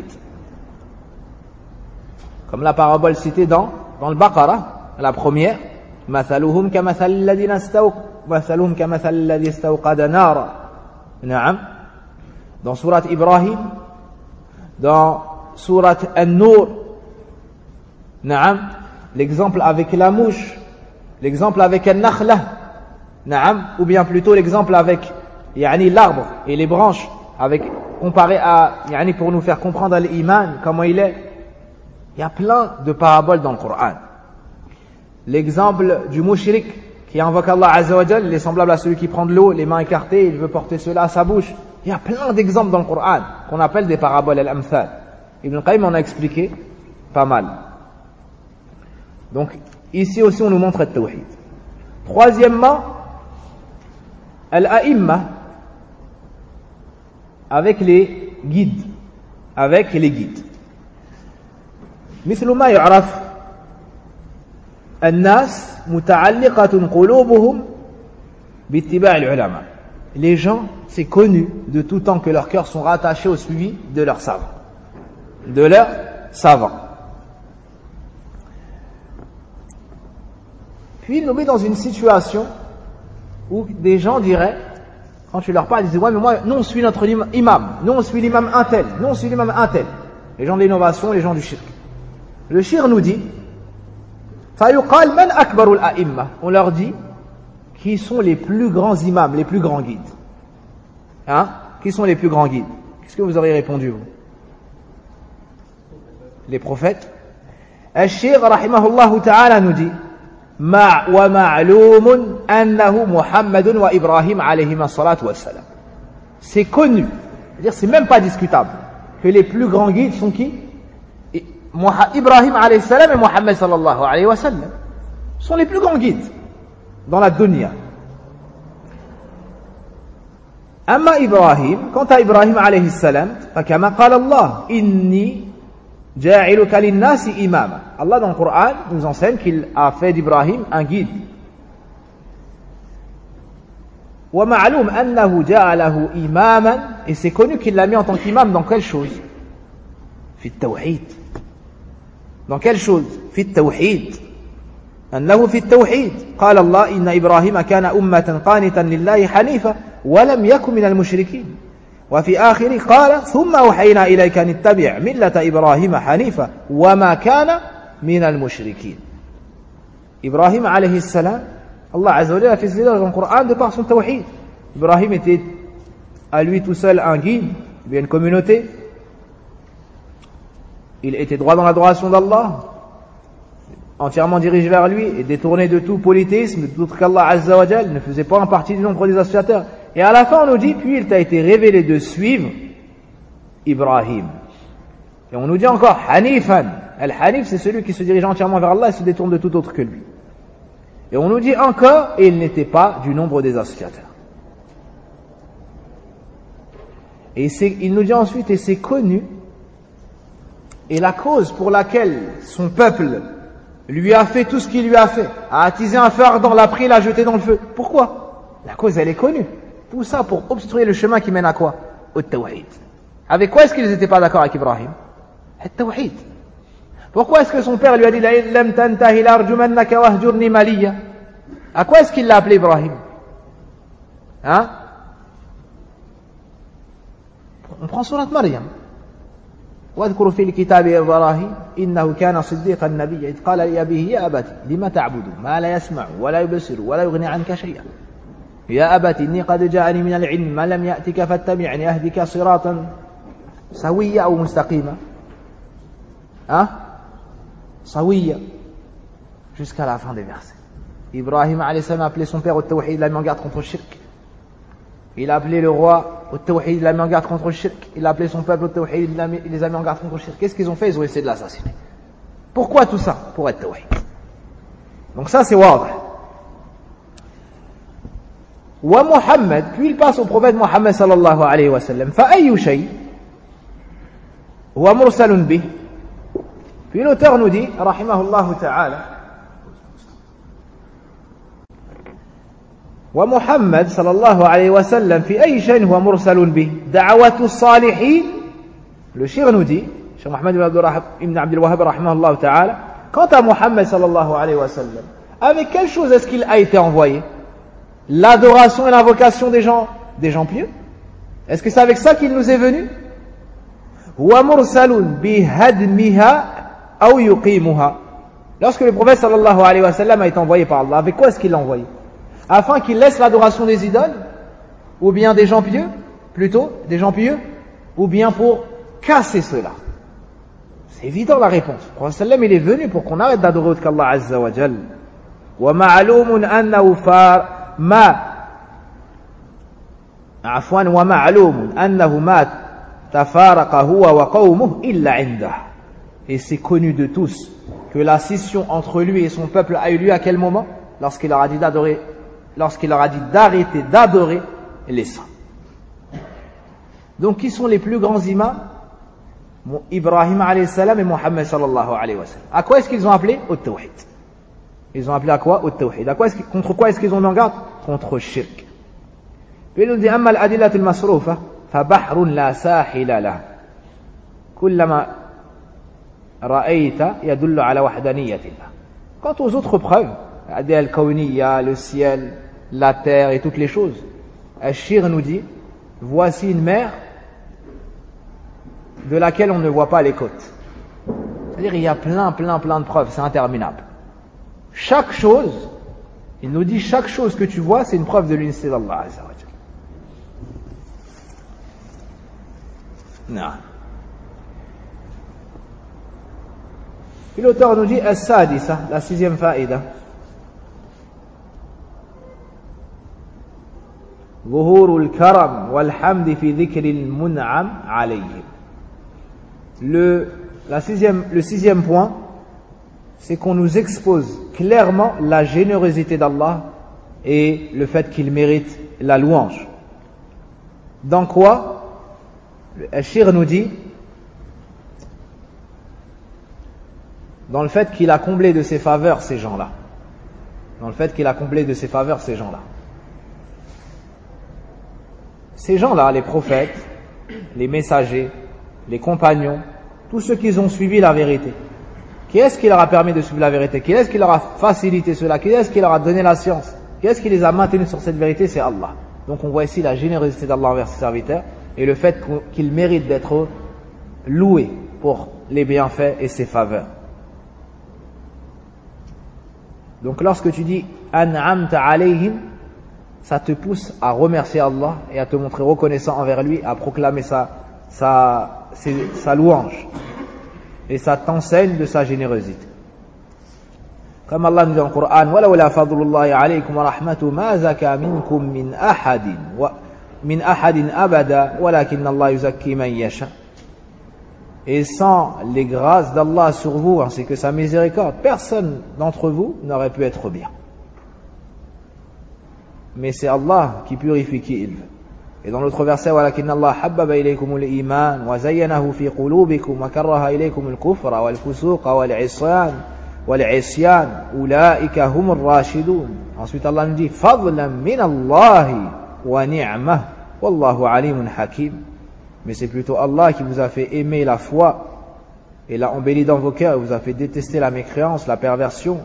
Comme la parabole citée dans, dans le Baqarah, la première, مثلهم كمثل الذين استوق مثلهم كمثل الذي استوقد نارا. نعم. Dans sourate Ibrahim, dans sourate An-Nur, نعم. L'exemple avec la mouche, l'exemple avec An-Nakhla, نعم. Ou bien plutôt l'exemple avec يعني l'arbre et les branches, avec comparé à يعني pour nous faire comprendre l'iman, comment il est. Il y a plein de paraboles dans le Coran. L'exemple du mushrik qui invoque Allah Azza wa Jal, il est semblable à celui qui prend de l'eau, les mains écartées, il veut porter cela à sa bouche. Il y a plein d'exemples dans le Coran qu'on appelle des paraboles al-amthal. Ibn Qayyim en a expliqué Pas mal. Donc, ici aussi, on nous montre le tawhid. Troisièmement, al-a'imma, avec les guides. Avec les guides. مثل ما يعرف الناس متعلقة قلوبهم باتباع العلماء. Les gens, c'est connu de tout temps que leurs cœurs sont rattachés au suivi de leurs savants. De leurs savants. Puis il nous met dans une situation où des gens diraient, quand tu leur parles, ils disent, ouais, mais moi, nous on suit notre imam, nous on suit l'imam un tel, nous on suit l'imam un tel. Les gens de l'innovation, les gens du shirk. Le shirk nous dit, فَيُقَالْ مَنْ أَكْبَرُ الْأَئِمَّةِ. On leur dit, qui sont les plus grands imams, les plus grands guides. Hein? Qui sont les plus grands guides? Qu'est-ce que vous auriez répondu, vous? Les prophètes. Al-Shir, rahimahullah ta'ala, nous dit, Ma wa ma'loum annahu Muhammadun wa Ibrahim alayhima salatu wa salam. C'est connu, c'est-à-dire c'est même pas discutable, que les plus grands guides sont qui? Ibrahim alayhi salam et Muhammad sallallahu alayhi wa sallam sont les plus grands guides dans la dunya. Amma Ibrahim, quant à Ibrahim alayhi salam, fakama qala Allah, inni ja'iluka linnasi imama. Allah dans le Coran nous enseigne qu'il a fait d'Ibrahim un guide. Wa ma'loum annahu ja'alahu imaman, et c'est connu qu'il l'a mis en tant qu'imam dans quelle chose? Fi at-tawhid. Dans quelle chose? Fi at-tawhid. أنه في التوحيد قال الله إن إبراهيم كان أمة قانتا لله حنيفا ولم يكن من المشركين وفي آخره قال ثم أوحينا إليك أن اتبع ملة إبراهيم حنيفا وما كان من المشركين. إبراهيم عليه السلام, Allah Azza wa Jalla a fait cela dans le Coran de par son tawhid. Ibrahim était à lui tout seul un guide, bien une communauté. Il était droit dans l'adoration d'Allah, entièrement dirigé vers lui et détourné de tout polythéisme, de tout qu'Allah Azza wa Jal ne faisait pas en partie du nombre des associateurs. Et à la fin, on nous dit, puis il t'a été révélé de suivre Ibrahim. Et on nous dit encore, Hanifan. Al-Hanif, c'est celui qui se dirige entièrement vers Allah et se détourne de tout autre que lui. Et on nous dit encore, et il n'était pas du nombre des associateurs. Et c'est, il nous dit ensuite, et c'est connu, et la cause pour laquelle son peuple lui a fait tout ce qu'il lui a fait, a attisé un feu ardent, l'a pris, l'a jeté dans le feu. Pourquoi? La cause, elle est connue. Tout ça pour obstruer le chemin qui mène à quoi? Au tawhid. Avec quoi est-ce qu'ils n'étaient pas d'accord avec Ibrahim? Au tawhid. Pourquoi est-ce que son père lui a dit Lam tantahi larjumannaka wahjurni maliya? À quoi est-ce qu'il l'a appelé Ibrahim? Hein? On prend surat Maryam. واذكر في الكتاب إبراهيم إنه كان صديقا نبيا إذ قال لأبيه يا أبت لم تعبد ما لا يسمع ولا يبصر ولا يغني عنك شيئا يا أبت إني قد جاءني من العلم ما لم يأتك فاتبعني أهدك صراطا سويا أو مستقيما. Hein? Sawiya, jusqu'à la fin des versets. Ibrahim alayhi salam a appelé son père au tawhid, il l'a mis en garde contre le shirk. Il a appelé le roi au tawhid, il l'a mis en garde contre le shirk. Il a appelé son peuple au tawhid, il les a mis en garde contre le shirk. Qu'est-ce qu'ils ont fait? Ils ont essayé de l'assassiner. Pourquoi tout ça? Pour être tawhid. Donc ça c'est wadah. Wa Muhammad, puis il passe au prophète Muhammad sallallahu alayhi wa sallam. Fa ayyu shay huwa mursalun bih. Puis l'auteur nous dit, rahimahullah ta'ala, ومحمد صلى الله عليه وسلم في أي شيء هو مرسل به دعوة الصالحين. Le shir nous dit, Cheikh Mohammed ibn Abdul Wahhab rahimahullah ta'ala, quant à Muhammad sallallahu alayhi wa sallam, avec quelle chose est-ce qu'il a été envoyé? L'adoration et l'invocation des gens, des gens pieux? Est-ce que c'est avec ça qu'il nous est venu? هو مرسل بهدمها أو يقيمها. Lorsque le prophète sallallahu alayhi wa sallam a été envoyé par Allah, avec quoi est-ce qu'il l'a envoyé? Afin qu'il laisse l'adoration des idoles, ou bien des gens pieux, plutôt, des gens pieux, ou bien pour casser cela? C'est évident la réponse. Le prophète sallam, il est venu pour qu'on arrête d'adorer autre qu'Allah azza wa jal. Wa ma'lumun annahu far ma afwan wa ma'lumun annahu ma tafaraqa huwa wa qawmuhu illa 'indah. Et c'est connu de tous que la scission entre lui et son peuple a eu lieu à quel moment? Lorsqu'il leur a dit d'adorer, lorsqu'il leur a dit d'arrêter d'adorer les saints. Donc qui sont les plus grands imams? Ibrahim alayhi salam et Mohammed sallallahu alayhi wa sallam. À quoi est-ce qu'ils ont appelé? Au tawhid. Ils ont appelé à quoi? Au tawhid. À quoi est-ce, contre quoi est-ce qu'ils ont mis en garde? Contre le shirk. Puis il nous dit amma al-adillat al-masrufa fa bahrun la sahila lah. Kullama ra'ayta yadullu ala wahdaniyatillah. Quant aux autres preuves, al-kawniya, le ciel, la terre et toutes les choses, Al-Shir nous dit voici une mer de laquelle on ne voit pas les côtes. C'est-à-dire il y a plein, plein, plein de preuves, c'est interminable. Chaque chose, il nous dit chaque chose que tu vois, c'est une preuve de l'unicité d'Allah Azza wa Jalla. Non. Puis l'auteur nous dit As-Sadisa, la sixième faïda. ظهور الكرم والحمد في ذكر المنعم عليهم. Le, la sixième, le sixième point, c'est qu'on nous expose clairement la générosité d'Allah et le fait qu'il mérite la louange. Dans quoi? Le Shir nous dit dans le fait qu'il a comblé de ses faveurs ces gens-là. Dans le fait qu'il a comblé de ses faveurs ces gens-là. Ces gens-là, les prophètes, les messagers, les compagnons, tous ceux qui ont suivi la vérité. Qui est-ce qui leur a permis de suivre la vérité? Qui est-ce qui leur a facilité cela? Qui est-ce qui leur a donné la science? Qui est-ce qui les a maintenus sur cette vérité? C'est Allah. Donc on voit ici la générosité d'Allah envers ses serviteurs et le fait qu'ils méritent d'être loués pour les bienfaits et ses faveurs. Donc lorsque tu dis « An'amta alayhim », ça te pousse à remercier Allah et à te montrer reconnaissant envers lui, à proclamer sa, sa, sa, sa louange. Et ça t'enseigne de sa générosité. Comme Allah nous dit dans le Coran, وَلَوْلَا فَضْلُ اللَّهِ عَلَيْكُمْ وَرَحْمَتُهُ مَا زَكَى مِنْكُمْ مِنْ أَحَدٍ مِنْ أَحَدٍ أَبَدًا وَلَكِنَّ اللَّهَ يُزَكِّي مَنْ يَشَاءُ. Et sans les grâces d'Allah sur vous ainsi que sa miséricorde, personne d'entre vous n'aurait pu être bien. Mais c'est Allah qui purifie qui il veut. Et dans l'autre verset, وَلَكِنَّ اللَّهَ حَبَّبَ إِلَيْكُمُ الْإِيمَانَ وَزَيَّنَهُ فِي قُلُوبِكُمْ وَكَرَّهَ إِلَيْكُمُ الْكُفْرَ وَالْفُسُوقَ وَالْعِصْيَانَ وَالْعِصْيَانَ أُولَئِكَ هُمُ الرَّاشِدُونَ. Ensuite Allah nous dit فَضْلًا مِنَ اللَّهِ وَنِعْمَةً وَاللَّهُ عَلِيمٌ حَكِيمٌ. Mais c'est plutôt Allah qui vous a fait aimer la foi et l'a embelli dans vos cœurs et vous a fait détester la mécréance, la perversion.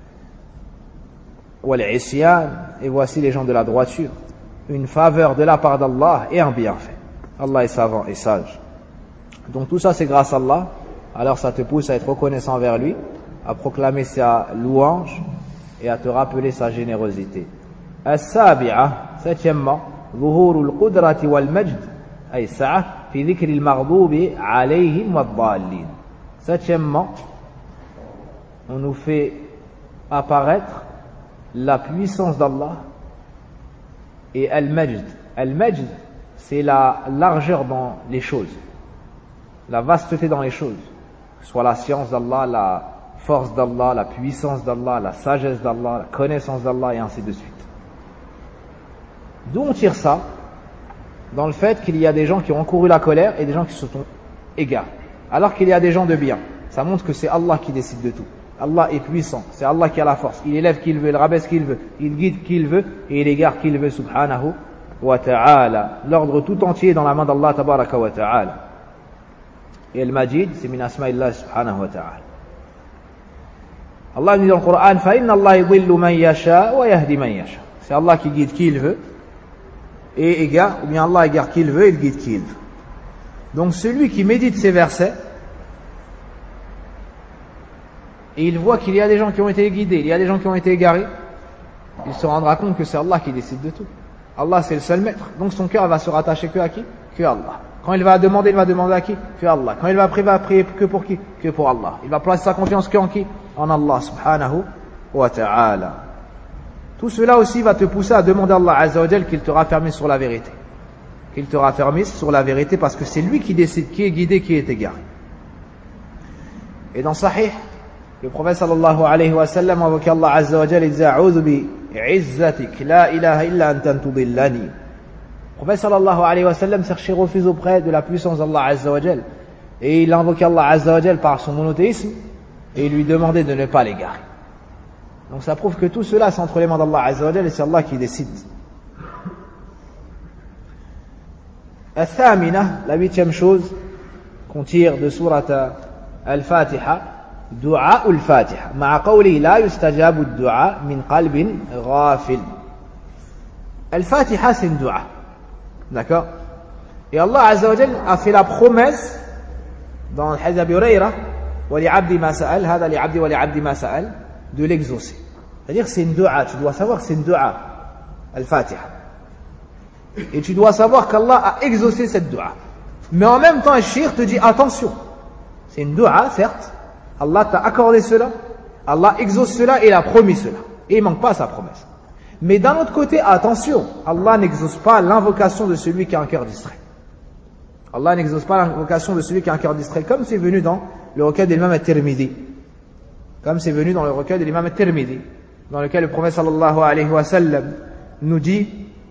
Et voici les gens de la droiture, une faveur de la part d'Allah et un bienfait. Allah est savant et sage. Donc tout ça c'est grâce à Allah. Alors ça te pousse à être reconnaissant envers lui, à proclamer sa louange et à te rappeler sa générosité. As-sabi'a, septièmement, ظهور القدرة والمجد أي السعة في ذكر المغضوب عليهم والضالين. Septièmement, on nous fait apparaître la puissance d'Allah et Al-Majd. Al-Majd, c'est la largeur dans les choses, la vasteté dans les choses, soit la science d'Allah, la force d'Allah, la puissance d'Allah, la sagesse d'Allah, la connaissance d'Allah et ainsi de suite. D'où on tire ça? Dans le fait qu'il y a des gens qui ont encouru la colère et des gens qui se sont égarés, alors qu'il y a des gens de bien. Ça montre que c'est Allah qui décide de tout. Allah est puissant, c'est Allah qui a la force. Il élève qui il veut, il rabaisse qui il veut, il guide qui il veut et il égare qui il veut, subhanahu wa ta'ala. L'ordre tout entier est dans la main d'Allah tabaraka wa ta'ala. Et al-Majid, c'est min asma'illah subhanahu wa ta'ala. Allah dit dans le Coran, فَإِنَّ اللَّهَ يُضِلُّ مَنْ يَشَاءُ وَيَهْدِي مَنْ يَشَاءُ. C'est Allah qui guide qui il veut et égare, ou bien Allah égare qui il veut et il guide qui il veut. Donc celui qui médite ces versets, et il voit qu'il y a des gens qui ont été guidés, il y a des gens qui ont été égarés, il se rendra compte que c'est Allah qui décide de tout. Allah c'est le seul maître. Donc son cœur va se rattacher que à qui? Que à Allah. Quand il va demander, il va demander à qui? Que à Allah. Quand il va prier, il va prier que pour qui? Que pour Allah. Il va placer sa confiance que en qui? En Allah subhanahu wa ta'ala. Tout cela aussi va te pousser à demander à Allah Azza wa Jal qu'il te raffermisse sur la vérité. Qu'il te raffermisse sur la vérité parce que c'est lui qui décide qui est guidé, qui est égaré. Et dans Sahih, le prophète sallallahu alayhi wa sallam invoquait Allah azza wa jalla, il disait A'udhu bi izzatik la ilaha illa anta tudillani. Le prophète sallallahu alayhi wa sallam cherchait refuge auprès de la puissance d'Allah azza wa jalla, et il invoquait Allah azza wa jalla par son monothéisme et il lui demandait de ne pas l'égarer. Donc ça prouve que tout cela c'est entre les mains d'Allah azza wa jalla et c'est Allah qui décide. Al-Thamina, la huitième chose qu'on tire de sourate Al-Fatiha, Dua al-Fatiha. Ma'a qawli la yustajabu ad-du'a min qalbin ghafil. Al-Fatiha c'est une dua. D'accord? Et Allah Azza wa Jalla a fait la promesse dans le hadith Abi Hurayra, wa li'abdi ma sa'al, hada li'abdi wa li'abdi ma sa'al, de l'exaucer. C'est-à-dire c'est une dua, tu dois savoir que c'est une dua, Al-Fatiha. Et tu dois savoir qu'Allah a exaucé cette dua. Mais en même temps, le shir te dit attention. C'est une dua, certes. Allah t'a accordé cela. Allah exauce cela et il a promis cela. Et il ne manque pas à sa promesse. Mais d'un autre côté, attention. Allah n'exauce pas l'invocation de celui qui a un cœur distrait. Allah n'exauce pas l'invocation de celui qui a un cœur distrait. Comme c'est venu dans le recueil de l'imam At-Tirmidhi. Comme c'est venu dans le recueil de l'imam At-Tirmidhi. Dans lequel le prophète sallallahu alayhi wa sallam nous dit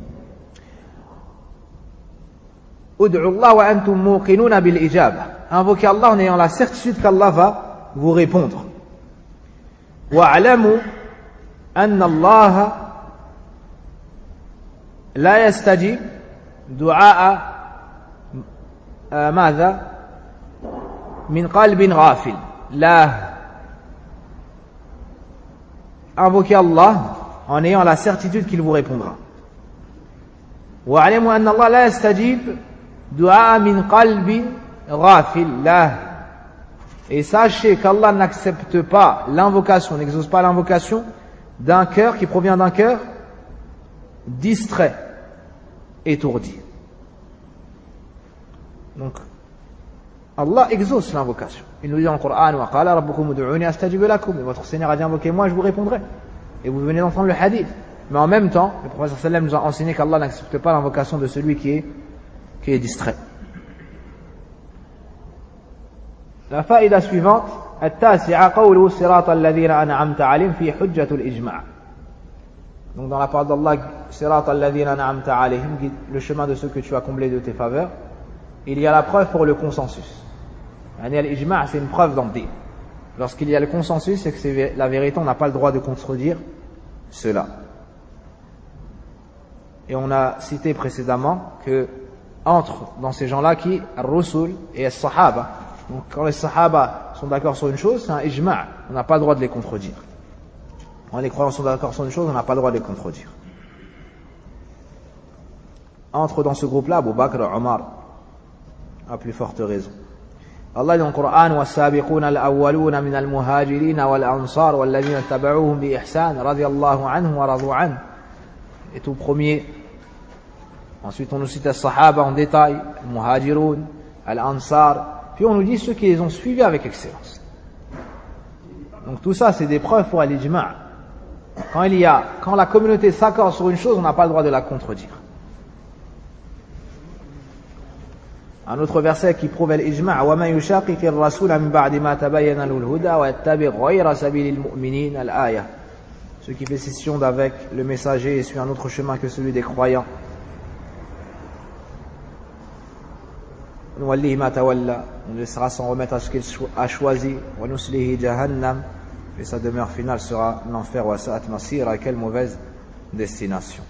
Ud'u Allah wa antum muqinuna bil ijaba. Invoquez Allah en ayant la certitude qu'Allah va vous répondre. Wa'alamu anna Allah la yastajib du'a madha min qalbin ghafil. La invoquez Allah en ayant la certitude qu'il vous répondra. Wa'alamu anna Allah la yastajib Dua min qalbin ghafil lah. Et sachez qu'Allah n'accepte pas l'invocation, n'exauce pas l'invocation d'un cœur qui provient d'un cœur distrait, étourdi. Donc, Allah exauce l'invocation. Il nous dit dans le Coran wa qala rabbukum ud'uni astajib lakum. Et votre Seigneur a dit invoquez-moi, je vous répondrai. Et vous venez d'entendre le hadith. Mais en même temps, le prophète sallallahu alayhi wa sallam nous a enseigné qu'Allah n'accepte pas l'invocation de celui qui est qui est distrait. La faïda suivante, التاسعة قوله صراط الذين أنعمت عليهم في حجة الإجماع. Donc dans la parole d'Allah, صراط الذين أنعمت عليهم, le chemin de ceux que tu as comblés de tes faveurs, il y a la preuve pour le consensus. يعني الإجماع c'est une preuve dans le din. Lorsqu'il y a le consensus, c'est que c'est la vérité, on n'a pas le droit de contredire cela. Et on a cité précédemment que entre dans ces gens-là qui Ar-Rusul et As-Sahaba. Donc quand les Sahaba sont d'accord sur une chose, c'est un ijma', on n'a pas le droit de les contredire. Quand les croyants sont d'accord sur une chose, on n'a pas le droit de les contredire. Entre dans ce groupe-là Abu Bakr et Omar, à plus forte raison. Allah dit dans le Coran وَالسَّابِقُونَ الْأَوَّلُونَ مِنَ الْمُهَاجِرِينَ وَالْأَنصَارِ وَالَّذِينَ اتَّبَعُوهُم بِإِحْسَانٍ رَضِيَ اللَّهُ عَنْهُمْ وَرَضُوا عَنْهُ. Et tout premier. Ensuite, on nous cite les Sahaba en détail, les Muhajiroun, Al-Ansar, puis on nous dit ceux qui les ont suivis avec excellence. Donc tout ça, c'est des preuves pour l'ijma'. Quand il y a, quand la communauté s'accorde sur une chose, on n'a pas le droit de la contredire. Un autre verset qui prouve l'ijma', وَمَنْ يُشَاقِقِ الرَّسُولَ مِنْ بَعْدِ مَا تَبَيَّنَ لَهُ الْهُدَى وَيَتَّبِعْ غَيْرَ سَبِيلِ الْمُؤْمِنِينَ الْآيَةِ. Ceux qui fait scission d'avec le messager et suit un autre chemin que celui des croyants. On laissera s'en remettre à ce qu'il a choisi. Et sa demeure finale sera l'enfer. À quelle mauvaise destination.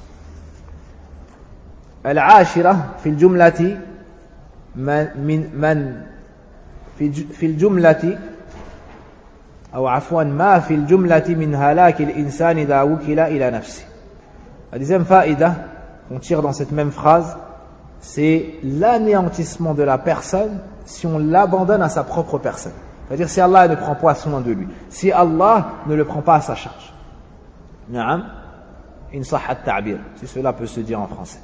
Al-Ashira في الجملة من من في الجملة أو عفوا ما في الجملة من هلاك الإنسان إذا وكل إلى نفسه. La deuxième faïda qu'on tire dans cette même phrase, c'est l'anéantissement de la personne si on l'abandonne à sa propre personne. C'est-à-dire si Allah ne prend pas soin de lui, si Allah ne le prend pas à sa charge. Naam, in sahha at-ta'bir, si cela peut se dire en français.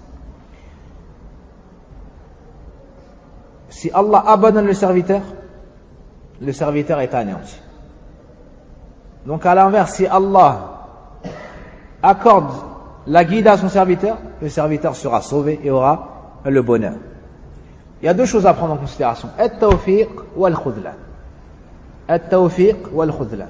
Si Allah abandonne le serviteur, le serviteur est anéanti. Donc à l'inverse, si Allah accorde la guide à son serviteur, le serviteur sera sauvé et aura le bonheur. Il y a deux choses à prendre en considération. At-tawfiq ou al-khudlan. التوفيق والخذلان.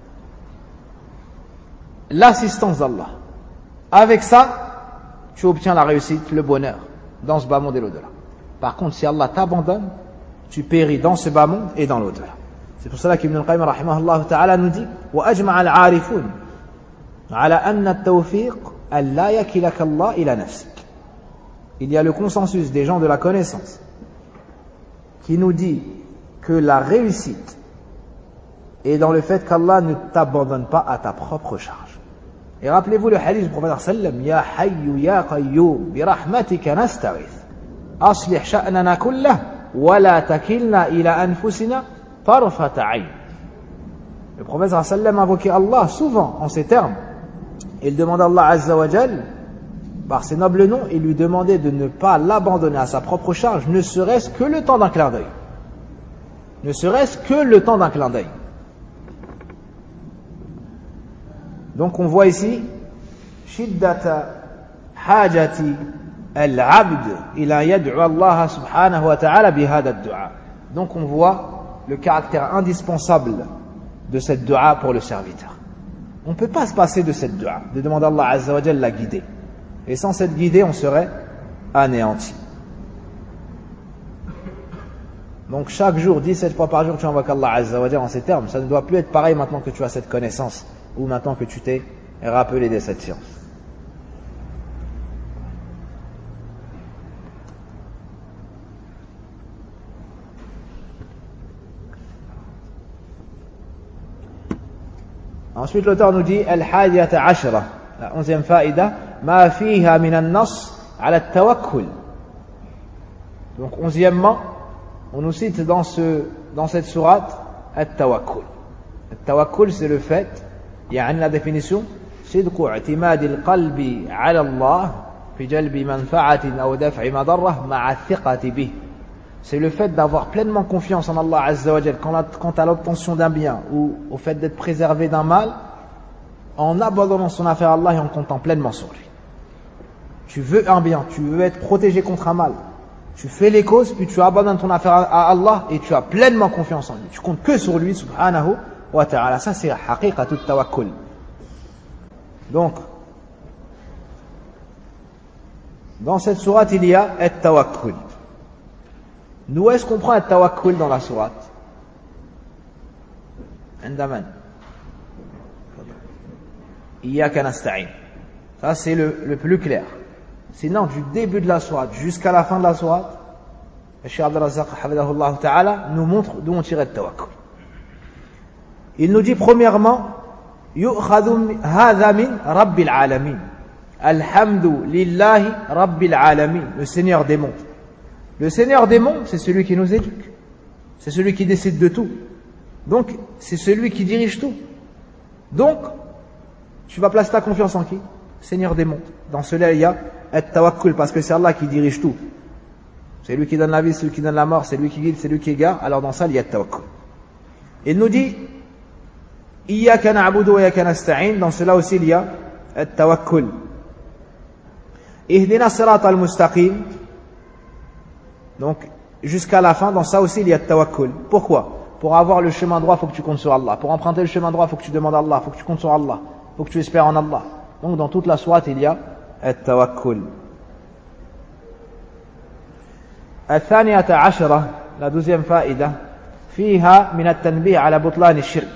L'assistance d'Allah. Avec ça, tu obtiens la réussite, le bonheur dans ce bas monde et l'au-delà. Par contre, si Allah t'abandonne, tu péris dans ce bas monde et dans l'au-delà. C'est pour cela qu'Ibn al-Qayyim rahimahullah ta'ala nous dit وأجمع العارفون على أن التوفيق أن لا يكلك الله إلى نفسك. Il y a le consensus des gens de la connaissance qui nous dit que la réussite est dans le fait qu'Allah ne t'abandonne pas à ta propre charge. Et rappelez-vous le hadith du prophète sallam, Ya hayyu ya qayyum bi rahmatika nastaghith aslih sha'nana kullah wa la takilna ila anfusina tarfata 'ayn. Le prophète sallam invoquait Allah souvent en ces termes. Il demandait à Allah azza wa jal par ses nobles noms, il lui demandait de ne pas l'abandonner à sa propre charge, ne serait-ce que le temps d'un clin d'œil. Ne serait-ce que le temps d'un clin d'œil. Donc on voit ici shiddata hajati al-abd ila yad'u Allah subhanahu wa ta'ala bi hada ad-du'a. Donc on voit le caractère indispensable de cette dua pour le serviteur. On ne peut pas se passer de cette dua, de demander à Allah azza wa jalla la guider. Et sans cette guidée, on serait anéanti. Donc chaque jour, dix-sept fois par jour, tu invoques Allah azza wa jalla en ces termes. Ça ne doit plus être pareil maintenant que tu as cette connaissance ou maintenant que tu t'es rappelé de cette science. Ensuite, l'auteur nous dit Al-Hadiyata Ashra, la onzième faïda, Ma fiha min an-nas ala at-tawakkul. Donc, onzièmement, on nous cite dans, ce, dans cette sourate At-Tawakkul. At-Tawakkul, c'est le fait, il y a la définition, Sidqu i'timadi al-qalbi ala Allah fi jalbi manfa'atin aw daf'i madarrah ma'a thiqati bih. C'est le fait d'avoir pleinement confiance en Allah Azza wa Jal quant à l'obtention d'un bien ou au fait d'être préservé d'un mal en abandonnant son affaire à Allah et en comptant pleinement sur lui. Tu veux un bien, tu veux être protégé contre un mal, tu fais les causes puis tu abandonnes ton affaire à Allah et tu as pleinement confiance en lui. Tu comptes que sur lui subhanahu wa ta'ala. Ça c'est haqiqatut tawakkul. Donc dans cette sourate il y a at-tawakkul. D'où est-ce qu'on prend un tawakkul dans la sourate? Indaman. Iyyaka nasta'in. Ça c'est le, le plus clair. Sinon, du début de la sourate jusqu'à la fin de la sourate, le Cheikh Abd al-Razzaq hafidahullah ta'ala nous montre d'où on tirait le tawakkul. Il nous dit premièrement, yu'khadhu hadha min rabbil alamin. Alhamdu lillahi rabbil alamin. Le Seigneur des mondes. Le Seigneur des mondes, c'est celui qui nous éduque. C'est celui qui décide de tout. Donc, c'est celui qui dirige tout. Donc, tu vas placer ta confiance en qui? Seigneur des mondes. Dans cela, il y a at-tawakkul, parce que c'est Allah qui dirige tout. C'est lui qui donne la vie, c'est lui qui donne la mort, c'est lui qui guide, c'est lui qui égare. Alors dans ça, il y a at-tawakkul. Il nous dit Iyyaka na'budu wa iyyaka nasta'in. Dans cela aussi, il y a at-tawakkul. Ihdina sirata al-mustaqim. Donc, jusqu'à la fin, dans ça aussi, il y a tawakkul. Pourquoi? Pour avoir le chemin droit, il faut que tu comptes sur Allah. Pour emprunter le chemin droit, il faut que tu demandes à Allah. Il faut que tu comptes sur Allah. Il faut que tu espères en Allah. Donc, dans toute la sourate, il y a tawakkul. الثانية عشرة, la douzième faïda, فيها من التنبيه على بطلان الشرك.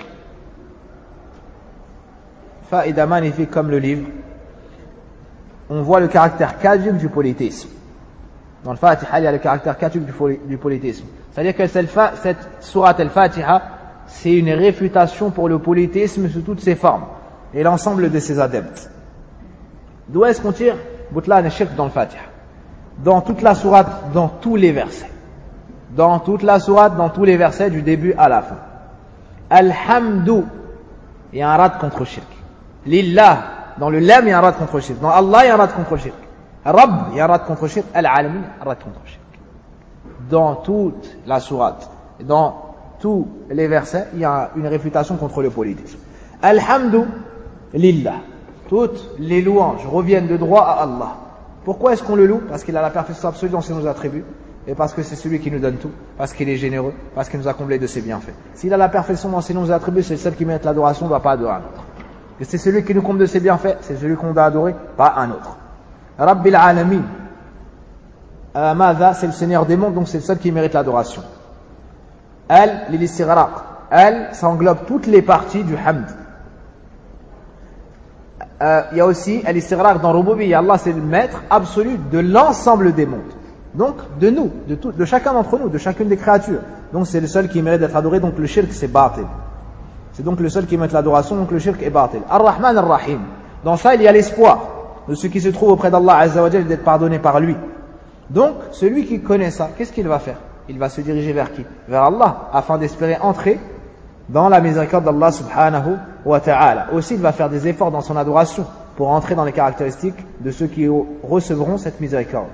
Faïda magnifique comme le livre. On voit le caractère caduc du polythéisme. Dans le Fatiha, il y a le caractère caduc du polythéisme. C'est-à-dire que cette sourate al-Fatiha, c'est une réfutation pour le polythéisme sous toutes ses formes et l'ensemble de ses adeptes. D'où est-ce qu'on tire Butlan et Shirk dans le Fatiha? Dans toute la sourate, dans tous les versets. Dans toute la sourate, dans tous les versets, du début à la fin. Alhamdu, il y a un rad contre Shirk. Lillah, dans le lam, il y a un rad contre Shirk. Dans Allah, il y a un rad contre Shirk. Rabb, il y a un rad contre Shirk. Al-Alamin, un rad contre Shirk. Dans toute la sourate, dans tous les versets, il y a une réfutation contre le polythéisme. Alhamdu lillah. Toutes les louanges reviennent de droit à Allah. Pourquoi est-ce qu'on le loue? Parce qu'il a la perfection absolue dans ses nos attributs. et parce que c'est celui qui nous donne tout, parce qu'il est généreux, parce qu'il nous a comblé de ses bienfaits. S'il a la perfection dans ses noms et attributs, c'est celle qui mérite l'adoration, on ne doit pas adorer un autre. Et c'est celui qui nous comble de ses bienfaits, c'est celui qu'on doit adorer, pas un autre. Rabbil Alamin, euh, Mada, c'est le Seigneur des mondes, donc c'est le seul qui mérite l'adoration. Al, l'ilistighraq. Al, ça englobe toutes les parties du hamd. Il euh, y a aussi al-istighraq dans Rububiyya. Allah, c'est le maître absolu de l'ensemble des mondes. Donc, de nous, de, tout, de chacun d'entre nous, de chacune des créatures. Donc, c'est le seul qui mérite d'être adoré. Donc, le shirk, c'est batil. C'est donc le seul qui mérite l'adoration. Donc, le shirk est batil. Ar-Rahman Ar-Rahim. Dans ça, il y a l'espoir de ceux qui se trouvent auprès d'Allah Azza wa Jal d'être pardonnés par lui. Donc, celui qui connaît ça, qu'est-ce qu'il va faire? Il va se diriger vers qui? Vers Allah, afin d'espérer entrer dans la miséricorde d'Allah subhanahu wa ta'ala. Aussi, il va faire des efforts dans son adoration pour entrer dans les caractéristiques de ceux qui recevront cette miséricorde.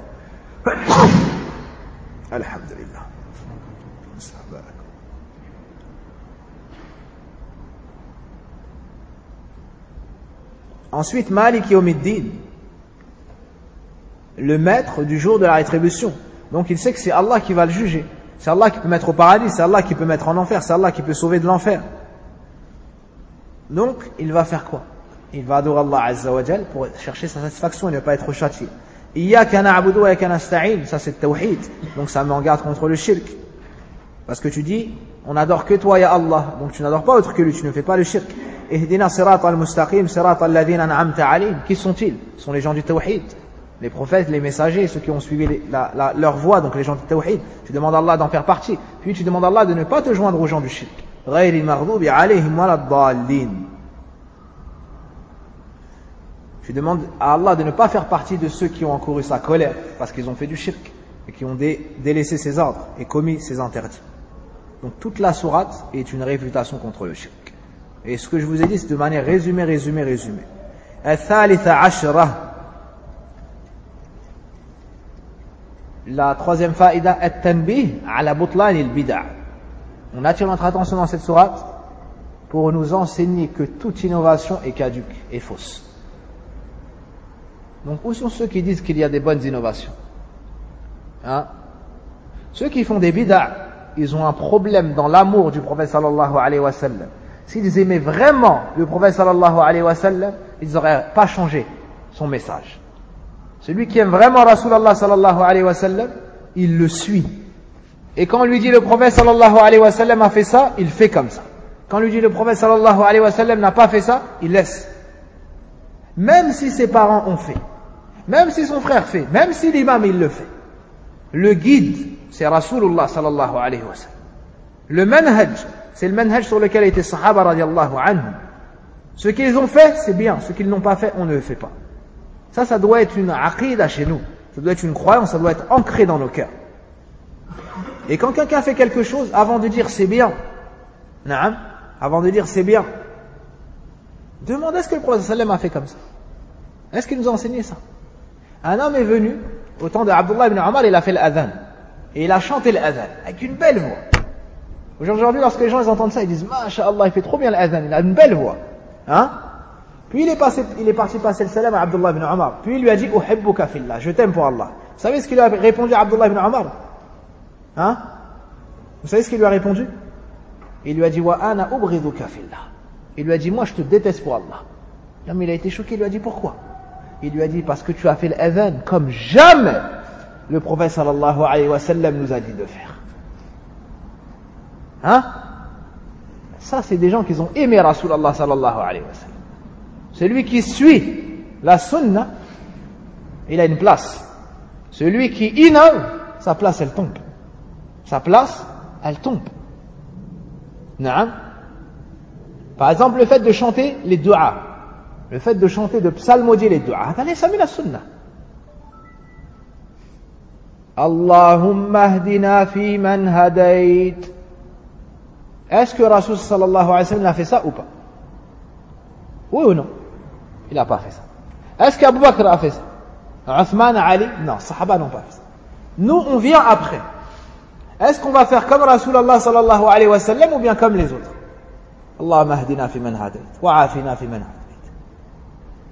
Alhamdulillah. Ensuite, Malik Yawmiddin, le maître du jour de la rétribution. Donc il sait que c'est Allah qui va le juger. C'est Allah qui peut mettre au paradis, c'est Allah qui peut mettre en enfer, c'est Allah qui peut sauver de l'enfer. Donc, il va faire quoi? Il va adorer Allah Azza wa Jal pour chercher sa satisfaction et ne pas être châtié. Iyyaka na'budu wa iyyaka nasta'in, ça c'est le tawhid. Donc ça met en garde contre le shirk. Parce que tu dis, on n'adore que toi, ya Allah. Donc tu n'adores pas autre que lui, tu ne fais pas le shirk. Ihdina sirata al-mustaqim, sirata alladhina an'amta alayhim. Qui sont-ils? Ce sont les gens du tawhid. Les prophètes, les messagers, ceux qui ont suivi les, la, la, leur voie, donc les gens du tawhid. Tu demandes à Allah d'en faire partie. Puis tu demandes à Allah de ne pas te joindre aux gens du shirk. Ghayri maghdubi alayhim waladdallin. Tu demandes à Allah de ne pas faire partie de ceux qui ont encouru sa colère parce qu'ils ont fait du shirk et qui ont dé, délaissé ses ordres et commis ses interdits. Donc toute la sourate est une réfutation contre le shirk. Et ce que je vous ai dit, c'est de manière résumée, résumée, résumée. Al-thalitha ashra. La troisième faïda, at-tanbih ala butlan al-bid'a. On attire notre attention dans cette sourate pour nous enseigner que toute innovation est caduque et fausse. Donc, où sont ceux qui disent qu'il y a des bonnes innovations? Hein? Ceux qui font des bid'a, ils ont un problème dans l'amour du prophète sallallahu alayhi wa sallam. S'ils aimaient vraiment le prophète sallallahu alayhi wa sallam, ils n'auraient pas changé son message. Celui qui aime vraiment Rasulallah sallallahu alayhi wa sallam, il le suit. Et quand on lui dit le prophète sallallahu alayhi wa sallam a fait ça, il fait comme ça. Quand on lui dit le prophète sallallahu alayhi wa sallam n'a pas fait ça, il laisse. Même si ses parents ont fait. Même si son frère fait, même si l'imam il le fait. Le guide, c'est Rasulullah sallallahu alayhi wa sallam. Le manhaj, c'est le manhaj sur lequel étaient sahaba radiallahu anhum. Ce qu'ils ont fait, c'est bien. Ce qu'ils n'ont pas fait, on ne le fait pas. Ça, ça doit être une aqida chez nous. Ça doit être une croyance, ça doit être ancré dans nos cœurs. Et quand quelqu'un fait quelque chose, avant de dire c'est bien, naam, avant de dire c'est bien, demandez est-ce que le prophète sallallahu alayhi wa sallam a fait comme ça. Est-ce qu'il nous a enseigné ça? Un homme est venu, au temps de Abdullah ibn Omar, il a fait l'adhan. Et il a chanté l'adhan, avec une belle voix. Aujourd'hui, lorsque les gens ils entendent ça, ils disent, Masha'Allah, il fait trop bien l'adhan, il a une belle voix. Hein? Puis il est, passé, il est parti passer le salam à Abdullah ibn Omar. Puis il lui a dit, Uhibbuka fillah, je t'aime pour Allah. Vous savez ce qu'il a répondu à Abdullah ibn Omar? Hein? Vous savez ce qu'il lui a répondu? Il lui a dit, Wa ana ubghiduka fillah. Il lui a dit, moi je te déteste pour Allah. L'homme il a été choqué, il lui a dit, pourquoi? Il lui a dit, parce que tu as fait l'adhan comme jamais le prophète sallallahu alayhi wa sallam nous a dit de faire. Hein? Ça, c'est des gens qui ont aimé Rasulallah sallallahu alayhi wa sallam. Celui qui suit la sunna, il a une place. Celui qui innove, sa place, elle tombe. Sa place, elle tombe. Naam. Par exemple, le fait de chanter les du'as. Le fait de chanter, de psalmodier les du'as. Ça met la sunna. Allahumma hdina fi man hadayt. Est-ce que Rasul sallallahu alayhi wa sallam a fait ça ou pas? Oui ou non? Il n'a pas fait ça. Est-ce qu'Abu Bakr a fait ça? Uthman, Ali? Non, Sahaba n'ont pas fait ça. Nous, on vient après. Est-ce qu'on va faire comme Rasulallah sallallahu alayhi wa sallam ou bien comme les autres? Allahumma hdina fi man hadayt. Wa afina fi man hadayt.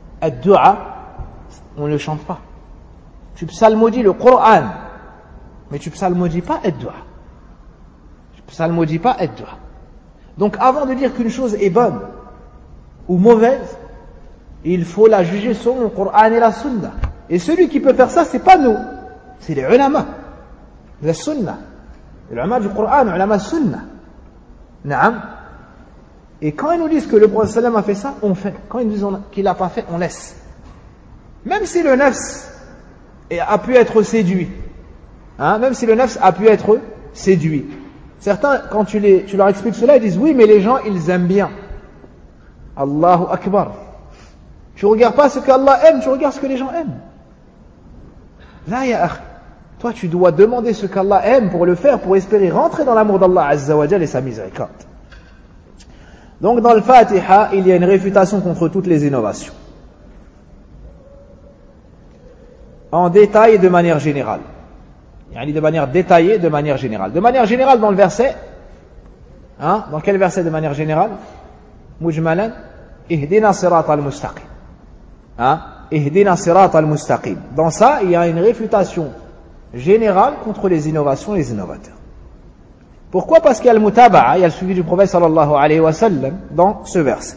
Ad-du'a, on ne le chante pas. Tu psalmodies le Coran. mais tu psalmodies pas ad-du'a. Tu psalmodies pas ad-du'a. Donc avant de dire qu'une chose est bonne ou mauvaise, il faut la juger selon le Coran et la Sunna. Et celui qui peut faire ça, c'est pas nous, c'est les ulama, la Sunna, les ulama du Coran, les ulama Sunna. Naam. Et quand ils nous disent que le prophète sallam a fait ça, on fait. Quand ils nous disent qu'il n'a pas fait, on laisse. Même si le nafs a pu être séduit, hein, même si le nafs a pu être séduit. Certains, quand tu, les, tu leur expliques cela, ils disent oui, mais les gens, ils aiment bien. Allahu Akbar. Tu regardes pas ce qu'Allah aime, tu regardes ce que les gens aiment. Là, ya akhi, toi, tu dois demander ce qu'Allah aime pour le faire, pour espérer rentrer dans l'amour d'Allah Azza wa Jal et sa miséricorde. Donc, dans le Fatiha, il y a une réfutation contre toutes les innovations. En détail et de manière générale. De manière détaillée, de manière générale. De manière générale, dans le verset, hein, dans quel verset de manière générale? Mujmalan, Ihdina sirat al-mustaqim. Hein? Ihdina sirat al-mustaqim. Dans ça, il y a une réfutation générale contre les innovations et les innovateurs. Pourquoi? Parce qu'il y a le mutaba'a, il y a le suivi du prophète sallallahu alayhi wa sallam dans ce verset.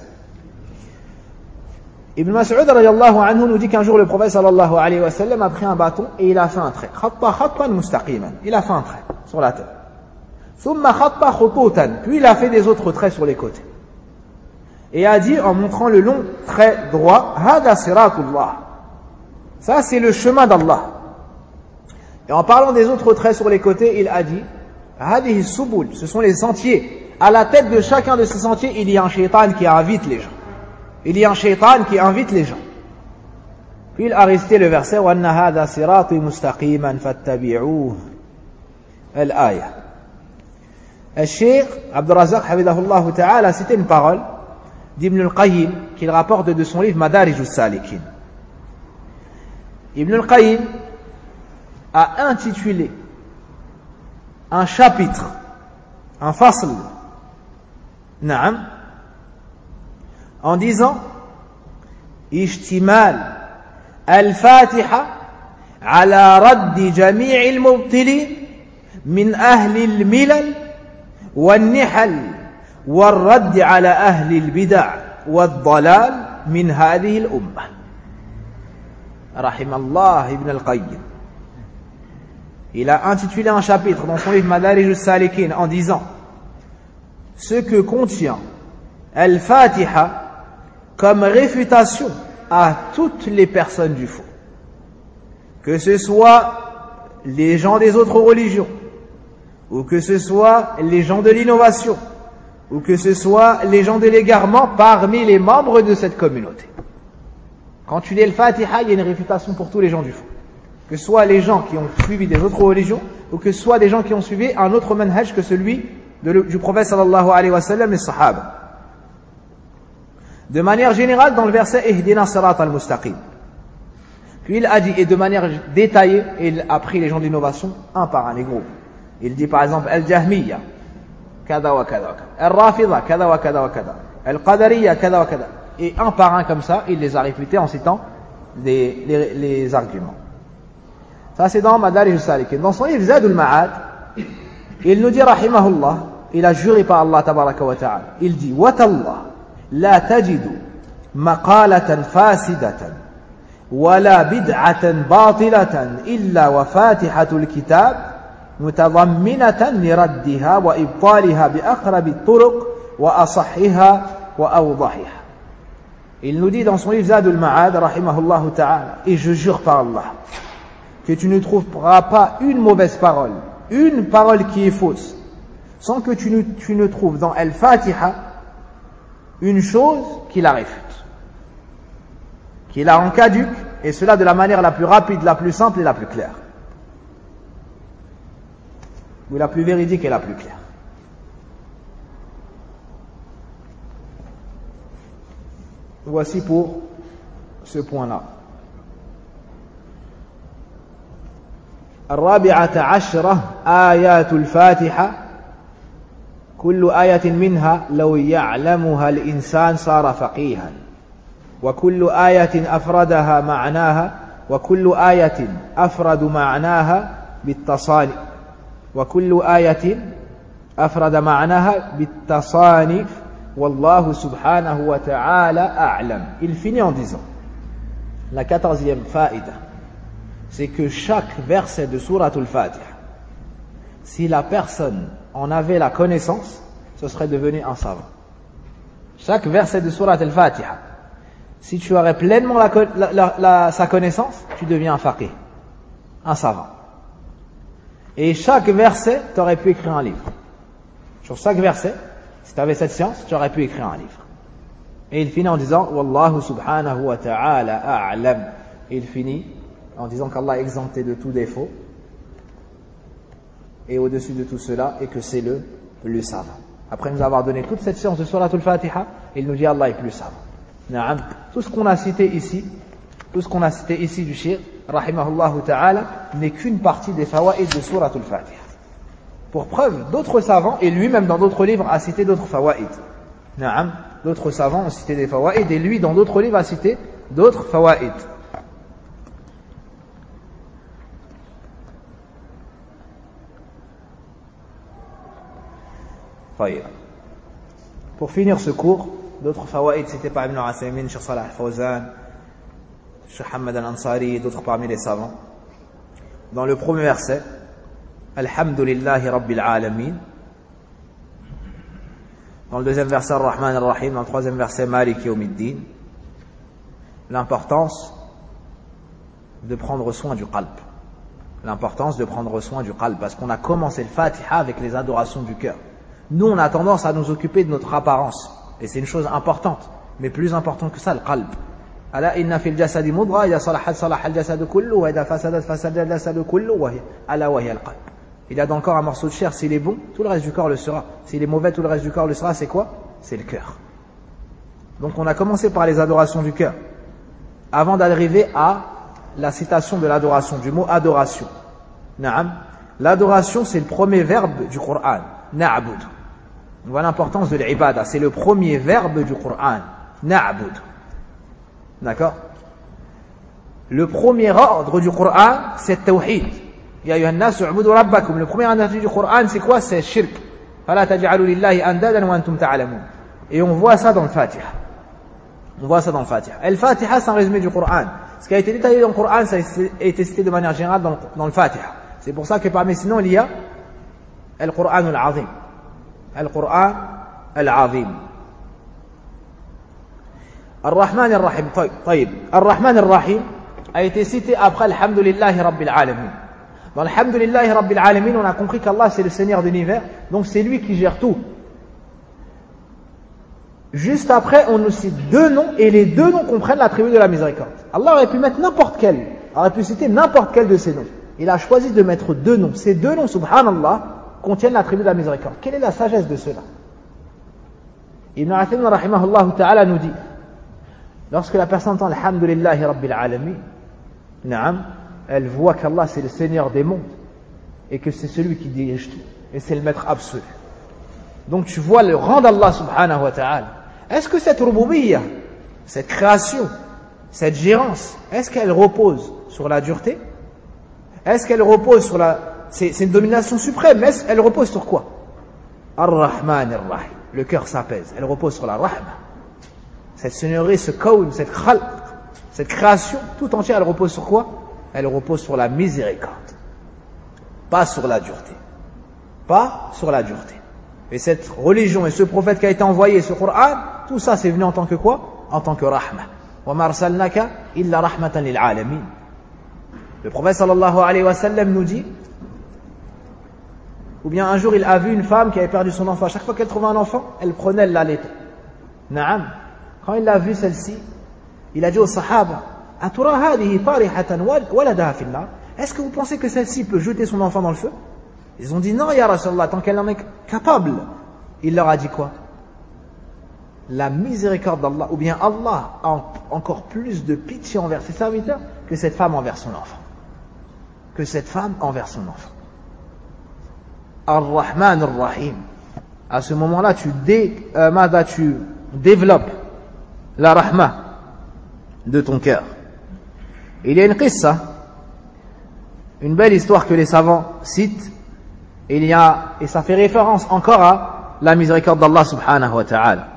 Ibn Mas'ud radiyallahu anhu nous dit qu'un jour le prophète sallallahu alayhi wa sallam a pris un bâton et il a fait un trait. Khatta khattan mustaqiman. Il a fait un trait sur la tête. Thumma khatta khututan. Puis il a fait des autres traits sur les côtés. Et a dit en montrant le long trait droit, Hada siratullah. Ça c'est le chemin d'Allah. Et en parlant des autres traits sur les côtés, il a dit, Hadihi subul. Ce sont les sentiers. À la tête de chacun de ces sentiers, il y a un shaitan qui invite les gens. Il y a un shaitan qui invite les gens. Puis il a resté le verset wa anna hadha sirati mustaqiman fattabi'uhu. Al-aya. Al-Cheikh Abdul Razzaq hafidahullah ta'ala a cité une parole d'Ibn al-Qayyim qu'il rapporte de son livre Madarij al-Salikin. Ibn al-Qayyim a intitulé un chapitre, un fasl, na'am, en disant اشتمال الفاتحة على رد جميع المبطلين من أهل الملل والنحل والرد على أهل البدع والضلال من هذه الأمة رحم الله ابن القيم. Il a intitulé un chapitre dans son livre Madarij al-Salikin en disant ce que contient Al-Fatiha comme réfutation à toutes les personnes du faux, que ce soit les gens des autres religions, ou que ce soit les gens de l'innovation, ou que ce soit les gens de l'égarement parmi les membres de cette communauté. Quand tu lis Al-Fatiha, il y a une réfutation pour tous les gens du faux, que ce soit les gens qui ont suivi des autres religions, ou que ce soit des gens qui ont suivi un autre manhaj que celui de le, du prophète sallallahu alayhi wa sallam et sahaba. De manière générale, dans le verset Ihdina sirat al-mustaqim. Puis il a dit, et de manière détaillée, il a pris les gens d'innovation un par un, les groupes. Il dit par exemple Al-Jahmiya, kada wa kada wa kada. Al-Rafida, kada wa kada wa kada. Al-Qadariya, kada wa kada. Et un par un comme ça, il les a réfutés en citant les, les, les arguments. Ça c'est dans Madarij al-Salikin. Dans son livre Zadul Ma'ad, il nous dit rahimahullah, il a juré par Allah tabaraka wa ta'ala. Il dit Watallah لا تجد مقالة فاسدة ولا بدعة باطلة إلا وفاتحة الكتاب متضمنة لردها وإبطالها بأقرب الطرق وأصحها وأوضحها. Il nous dit dans son livre Zadul Ma'ad rahimahullah ta'ala, et je jure par Allah que tu ne trouveras pas une mauvaise parole, une parole qui est fausse, sans que tu ne, tu ne trouves dans Al-Fatiha une chose qui la réfute, qui la rend caduque, et cela de la manière la plus rapide, la plus simple et la plus claire, ou la plus véridique et la plus claire. Voici pour ce point-là. الرابعة عشرة آيات الفاتحة كل آية منها لو يعلمها الإنسان صار فقيها وكل آية أفردها معناها وكل آية أفرد معناها بالتصاني وكل آية أفرد معناها بالتصانيف والله سبحانه وتعالى أعلم. Il finit en disant la quatorzième faïda, c'est que chaque verset de Surat al-Fatiha, si la personne en avait la connaissance, ce serait devenu un savant. Chaque verset de Surat al-Fatiha, si tu aurais pleinement la, la, la, la, sa connaissance, tu deviens un faqih, un savant. Et chaque verset, tu aurais pu écrire un livre. Sur chaque verset, si tu avais cette science, tu aurais pu écrire un livre. Et il finit en disant Wallahu subhanahu wa ta'ala a'lam. Et il finit en disant qu'Allah est exempté de tout défaut et au-dessus de tout cela, et que c'est le plus savant. Après nous avoir donné toute cette science de Surat al-Fatiha, il nous dit Allah est plus savant. Na'am. Tout ce qu'on a cité ici, tout ce qu'on a cité ici du shir, rahimahullahu ta'ala, n'est qu'une partie des fawaïd de Surat al-Fatiha. Pour preuve, d'autres savants, et lui-même dans d'autres livres, a cité d'autres fawaïd. Na'am. D'autres savants ont cité des fawaïd, et lui, dans d'autres livres, a cité d'autres fawaïd. Pour finir ce cours, d'autres fawaïd cités par Ibn Uthaymin, Cheikh Salah al-Fawzan, Cheikh Hamad al-Ansari et d'autres parmi les savants. Dans le premier verset, Alhamdulillahi Rabbil Alamin. Dans le deuxième verset, Ar-Rahman Ar-Rahim. Dans le troisième verset, Malik Yawmiddin. L'importance de prendre soin du qalb. L'importance de prendre soin du qalb. Parce qu'on a commencé le Fatiha avec les adorations du cœur. Nous, on a tendance à nous occuper de notre apparence. Et c'est une chose importante. Mais plus important que ça, le qalb. Ala inna fil jasadi mudra, idha salahat salaha al-jasadu kullu, wa idha fasadat fasada al-jasadu kullu, wa hiya ala wa hiya al-qalb. Il y a dans le corps un morceau de chair, s'il est bon, tout le reste du corps le sera. S'il est mauvais, tout le reste du corps le sera. C'est quoi? C'est le cœur. Donc on a commencé par les adorations du cœur, avant d'arriver à la citation de l'adoration, du mot adoration. Na'am. L'adoration, c'est le premier verbe du Coran. Na'bud. On voit l'importance de l'ibada. C'est le premier verbe du Coran. Na'bud. D'accord? Le premier ordre du Coran, c'est tawhid. Ya ayyuhan nas u'budu rabbakum. Le premier ordre du Coran, c'est quoi? C'est shirk. Fala taj'alu lillahi andadan wa antum ta'lamun. Et on voit ça dans le Fatiha. On voit ça dans le Fatiha. Et le Fatiha, c'est un résumé du Coran. Ce qui a été détaillé dans le Coran, ça a été cité de manière générale dans le, dans le Fatiha. C'est pour ça que parmi sinon, il y a le Coran al-Azim. Le Coran al-Azim. Ar-Rahman ar-Rahim. طيب. Ar-Rahman ar-Rahim a été cité après Alhamdulillahi Rabbil Alamin. Dans Alhamdulillahi Rabbil Alamin, on a compris qu'Allah c'est le Seigneur de l'univers, donc c'est lui qui gère tout. Juste après, on nous cite deux noms, et les deux noms comprennent l'attribut de la miséricorde. Allah aurait pu mettre n'importe quel, aurait pu citer n'importe quel de ces noms. Il a choisi de mettre deux noms. Ces deux noms, subhanallah, contiennent l'attribut de la miséricorde. Quelle est la sagesse de cela? Ibn Uthaymin rahimahullah ta'ala nous dit, lorsque la personne entend Alhamdulillahi Rabbil Alamin, na'am, elle voit qu'Allah c'est le Seigneur des mondes, et que c'est celui qui dirige tout, et c'est le maître absolu. Donc tu vois le rang d'Allah subhanahu wa ta'ala. Est-ce que cette rububiyyah, cette création, cette gérance, est-ce qu'elle repose sur la dureté? Est-ce qu'elle repose sur la... C'est, c'est une domination suprême, mais elle repose sur quoi? Ar-Rahman ar-Rahim. Le cœur s'apaise. Elle repose sur la rahma. Cette seigneurie, ce kawn, cette khalq, cette création, tout entière, elle repose sur quoi? Elle repose sur la miséricorde. Pas sur la dureté. Pas sur la dureté. Et cette religion et ce prophète qui a été envoyé, ce Coran, tout ça c'est venu en tant que quoi? En tant que rahma. Wa ma arsalnaka illa rahmatan lil alamin. Le prophète sallallahu alayhi wa sallam nous dit, ou bien un jour il a vu une femme qui avait perdu son enfant. À chaque fois qu'elle trouvait un enfant, elle prenait, elle l'allaitait. Naam. Quand il l'a vu celle-ci, il a dit aux sahaba, Atura hadihi tarihatan waladaha fil nar. Est-ce que vous pensez que celle-ci peut jeter son enfant dans le feu? Ils ont dit non, ya Rasulallah, tant qu'elle en est capable. Il leur a dit quoi? La miséricorde d'Allah, ou bien Allah a encore plus de pitié envers ses serviteurs que cette femme envers son enfant. Que cette femme envers son enfant. Ar-Rahman Ar-Rahim. À ce moment-là, tu, dé, euh, mada, tu développes la rahma de ton cœur. Il y a une qissa, une belle histoire que les savants citent, Et, il y a, et ça fait référence encore à la miséricorde d'Allah subhanahu wa ta'ala.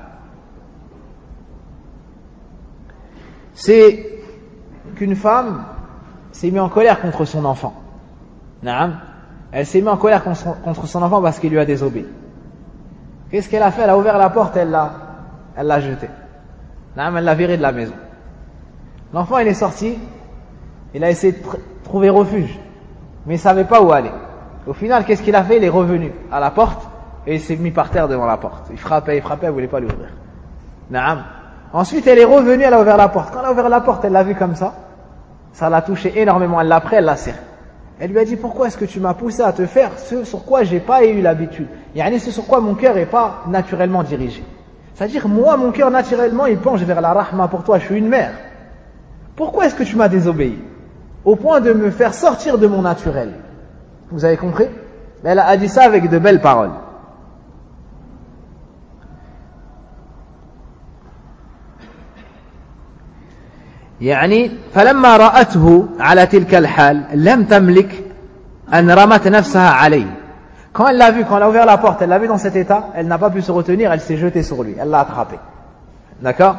C'est qu'une femme s'est mise en colère contre son enfant. Naam. Elle s'est mise en colère contre son enfant parce qu'il lui a désobéi. Qu'est-ce qu'elle a fait? Elle a ouvert la porte, elle l'a, elle l'a jeté. Naam, elle l'a viré de la maison. L'enfant, il est sorti, il a essayé de tr- trouver refuge, mais il ne savait pas où aller. Au final, qu'est-ce qu'il a fait? Il est revenu à la porte et il s'est mis par terre devant la porte. Il frappait, il frappait, elle ne voulait pas lui ouvrir. Naam. Ensuite, elle est revenue, elle a ouvert la porte. Quand elle a ouvert la porte, elle l'a vu comme ça. Ça l'a touché énormément. Elle l'a pris, elle l'a serré. Elle lui a dit, pourquoi est-ce que tu m'as poussé à te faire ce sur quoi j'ai pas eu l'habitude? Yani ce sur quoi mon cœur n'est pas naturellement dirigé. C'est-à-dire, moi, mon cœur naturellement, il penche vers la rahma pour toi. Je suis une mère. Pourquoi est-ce que tu m'as désobéi? Au point de me faire sortir de mon naturel. Vous avez compris? Elle a dit ça avec de belles paroles. يعني فلما رأته على تلك الحال لم تملك أن رمت نفسها عليه. Quand elle l'a vu, quand elle a ouvert la porte, elle l'a vu dans cet état, elle n'a pas pu se retenir, elle s'est jetée sur lui, elle l'a attrapé. D'accord?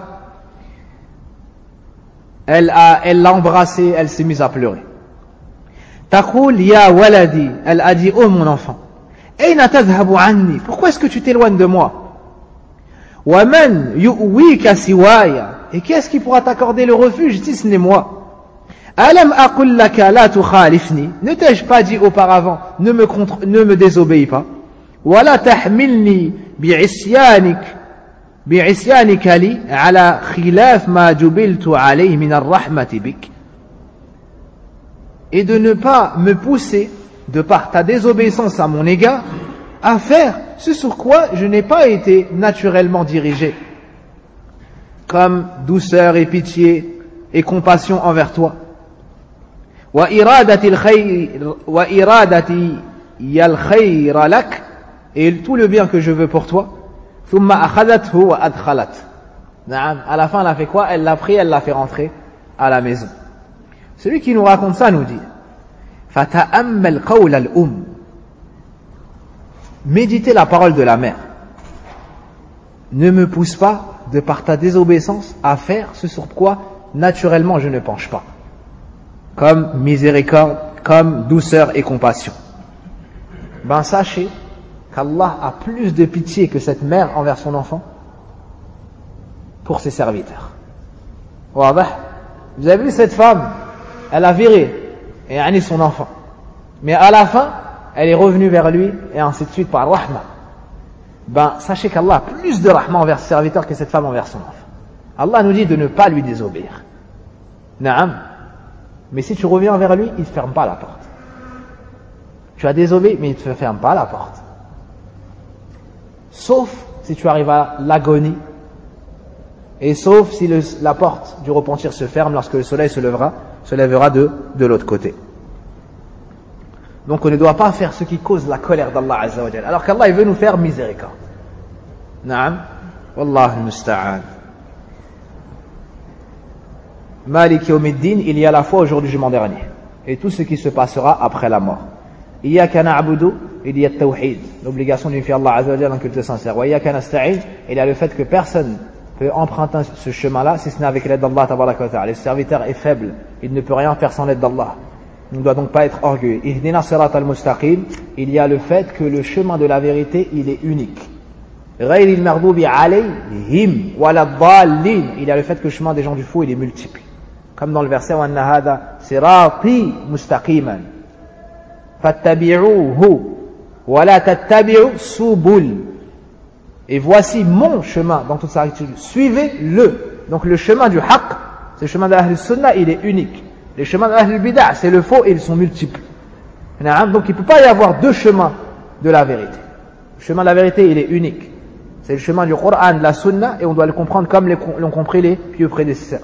Elle a, elle l'a embrassé, elle s'est mise à pleurer. تقول يا ولدي, elle a dit, oh mon enfant, أين تذهب عني? Pourquoi est-ce que tu t'éloignes de moi? ومن يؤويك سواي? Et qui est-ce qui pourra t'accorder le refuge si ce n'est moi? Alam aqul laka la tukhalifni? Ne t'ai-je pas dit auparavant, ne me, contre, ne me désobéis pas? Wala tahmilni bi'isyanik bi'isyanika li ala khilaf ma jubiltu alayhi min ar-rahmati bik. Et de ne pas me pousser, de par ta désobéissance à mon égard, à faire ce sur quoi je n'ai pas été naturellement dirigé, comme douceur et pitié et compassion envers toi. Wa iradati al-khayr wa iradati al-khayr lak, et tout le bien que je veux pour toi. Thumma akhadathu wa adkhalat. Naam, à la fin elle a fait quoi? Elle l'a pris, elle l'a fait rentrer à la maison. Celui qui nous raconte ça nous dit: Fata'ammal qawl al-um. Méditez la parole de la mère. Ne me pousse pas, de par ta désobéissance, à faire ce sur quoi naturellement je ne penche pas, comme miséricorde, comme douceur et compassion. Ben sachez qu'Allah a plus de pitié que cette mère envers son enfant pour ses serviteurs. Vous avez vu cette femme, elle a viré et yani son enfant, mais à la fin elle est revenue vers lui et ainsi de suite par rahma. Ben, sachez qu'Allah a plus de rahma envers ses serviteurs que cette femme envers son enfant. Allah nous dit de ne pas lui désobéir. Naam. Mais si tu reviens vers lui, il ne te ferme pas la porte. Tu as désobéi, mais il ne te ferme pas la porte. Sauf si tu arrives à l'agonie, et sauf si le, la porte du repentir se ferme lorsque le soleil se lèvera, se lèvera de, de l'autre côté. Donc on ne doit pas faire ce qui cause la colère d'Allah Azza wa Jalla, alors qu'Allah il veut nous faire miséricorde. Naam. Wallah al-musta'an. Malik yawmiddin, il y a la foi au jour du jugement dernier, et tout ce qui se passera après la mort. Iyaka na'budu, il y a tawhid, l'obligation d'unifier Allah Azza wa Jalla en culte sincère. Wa iyaka nasta'in, il y a le fait que personne peut emprunter ce chemin-là si ce n'est avec l'aide d'Allah tabaraka wa ta'ala. Le serviteur est faible, il ne peut rien faire sans l'aide d'Allah. On ne doit donc pas être orgueilleux. Ihdina sirat al-mustaqim, il y a le fait que le chemin de la vérité, il est unique. Ghayril maghdubi alayhim wala dallin, il y a le fait que le chemin des gens du faux, il est multiple. Comme dans le verset wa anna hada sirati mustaqiman fattabi'uhu wa la tattabi'u subul. Et voici mon chemin dans toute sa rectitude. Suivez-le. Donc le chemin du haqq, c'est le chemin de l'Ahl Sunnah, il est unique. Les chemins de l'Ahl Bid'ah, c'est le faux et ils sont multiples. Donc il ne peut pas y avoir deux chemins de la vérité. Le chemin de la vérité, il est unique. C'est le chemin du Coran, de la Sunna, et on doit le comprendre comme l'ont compris les pieux prédécesseurs.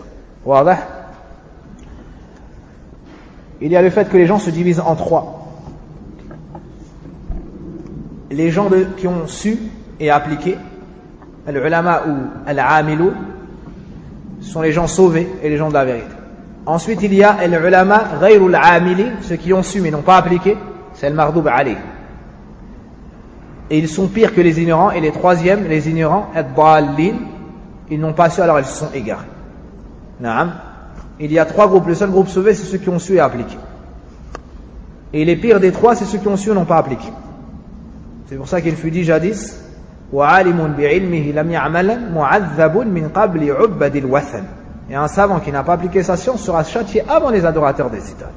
Il y a le fait que les gens se divisent en trois. Les gens de, qui ont su et appliqué, al-ulama ou al-amilou, sont les gens sauvés et les gens de la vérité. Ensuite, il y a al-ulama ghayrul amili, ceux qui ont su mais n'ont pas appliqué, c'est le mardoub alayh. Et ils sont pires que les ignorants. Et les troisièmes, les ignorants, ad-dallin, ils n'ont pas su, alors ils se sont égarés. Naam. Il y a trois groupes. Le seul groupe sauvé, c'est ceux qui ont su et appliqué. Et les pires des trois, c'est ceux qui ont su et n'ont pas appliqué. C'est pour ça qu'il fut dit jadis, وَعَالِمٌ بِعِلْمِهِ لَمْ يَعْمَلًا مُعَذَّبٌ مِنْ قَبْلِ عُبَّدِ الْوَثَنِ. Et un savant qui n'a pas appliqué sa science sera châtié avant les adorateurs des idoles.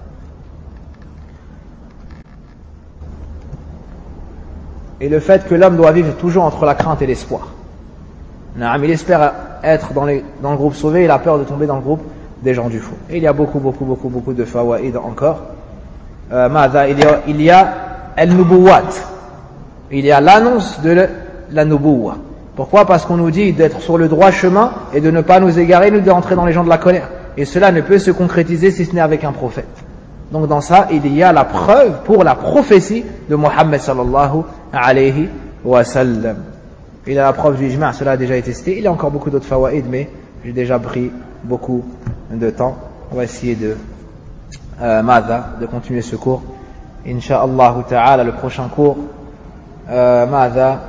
Et le fait que l'homme doit vivre toujours entre la crainte et l'espoir. Il espère être dans, les, dans le groupe sauvé, il a peur de tomber dans le groupe des gens du faux. Et il y a beaucoup, beaucoup, beaucoup, beaucoup de fawaïd encore. Euh, il y a, il y a al-nubuwat. Il y a l'annonce de la nubuwa. Pourquoi? Parce qu'on nous dit d'être sur le droit chemin et de ne pas nous égarer, nous d'entrer dans les gens de la colère. Et cela ne peut se concrétiser si ce n'est avec un prophète. Donc dans ça, il y a la preuve pour la prophétie de Mohammed sallallahu alayhi wa sallam. Il a la preuve du ijma', cela a déjà été cité. Il y a encore beaucoup d'autres fawaïd, mais j'ai déjà pris beaucoup de temps. On va essayer de euh, Mada, de continuer ce cours. Inch'Allah ta'ala, le prochain cours, euh, Mada,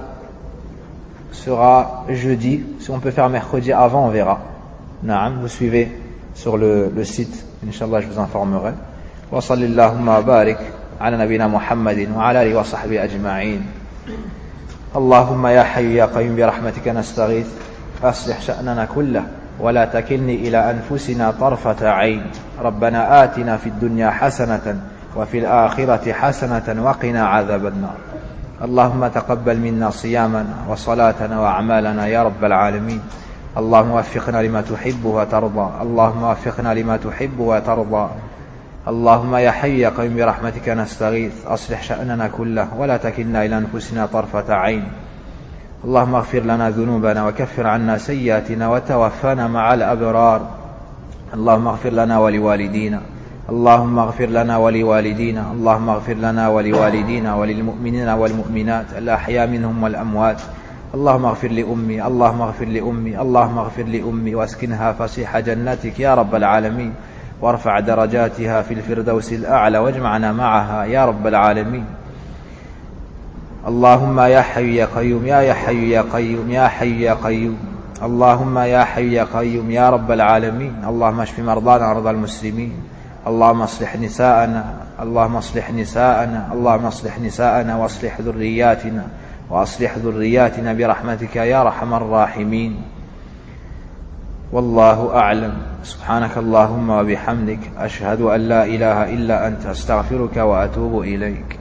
sera jeudi. Si on peut faire mercredi avant, on verra. Naam, vous suivez sur le, le site. Inch'Allah, je vous informerai. Wa sallallahu wa barik ala nabina Muhammadin wa ala alihi wa sahbihi ajma'in. اللهم يا حي يا قيوم برحمتك نستغيث أصلح شأننا كله ولا تكلني إلى أنفسنا طرفة عين ربنا آتنا في الدنيا حسنة وفي الآخرة حسنة وقنا عذاب النار اللهم تقبل منا صيامنا وصلاتنا وأعمالنا يا رب العالمين اللهم وفقنا لما تحب وترضى اللهم وفقنا لما تحب وترضى اللهم يا حي يا قيوم برحمتك نستغيث أصلح شأننا كله ولا تكلنا إلى أنفسنا طرفة عين اللهم اغفر لنا ذنوبنا وكفر عنا سيئاتنا وتوفنا مع الأبرار اللهم اغفر لنا ولوالدينا اللهم اغفر لنا ولوالدينا اللهم اغفر لنا ولوالدينا وللمؤمنين والمؤمنات الأحياء منهم والأموات اللهم اغفر لأمي اللهم اغفر لأمي اللهم اغفر لأمي واسكنها فسيح جنتك يا رب العالمين وارفع درجاتها في الفردوس الأعلى واجمعنا معها يا رب العالمين اللهم يا حي يا قيوم يا يا حي يا قيوم يا حي يا قيوم اللهم يا حي يا قيوم يا رب العالمين اللهم اشف مرضانا ومرضى المسلمين اللهم اصلح نساءنا اللهم اصلح نساءنا اللهم اصلح نساءنا واصلح ذرياتنا واصلح ذرياتنا برحمتك يا ارحم الراحمين والله أعلم سبحانك اللهم وبحمدك أشهد أن لا إله إلا أنت أستغفرك وأتوب إليك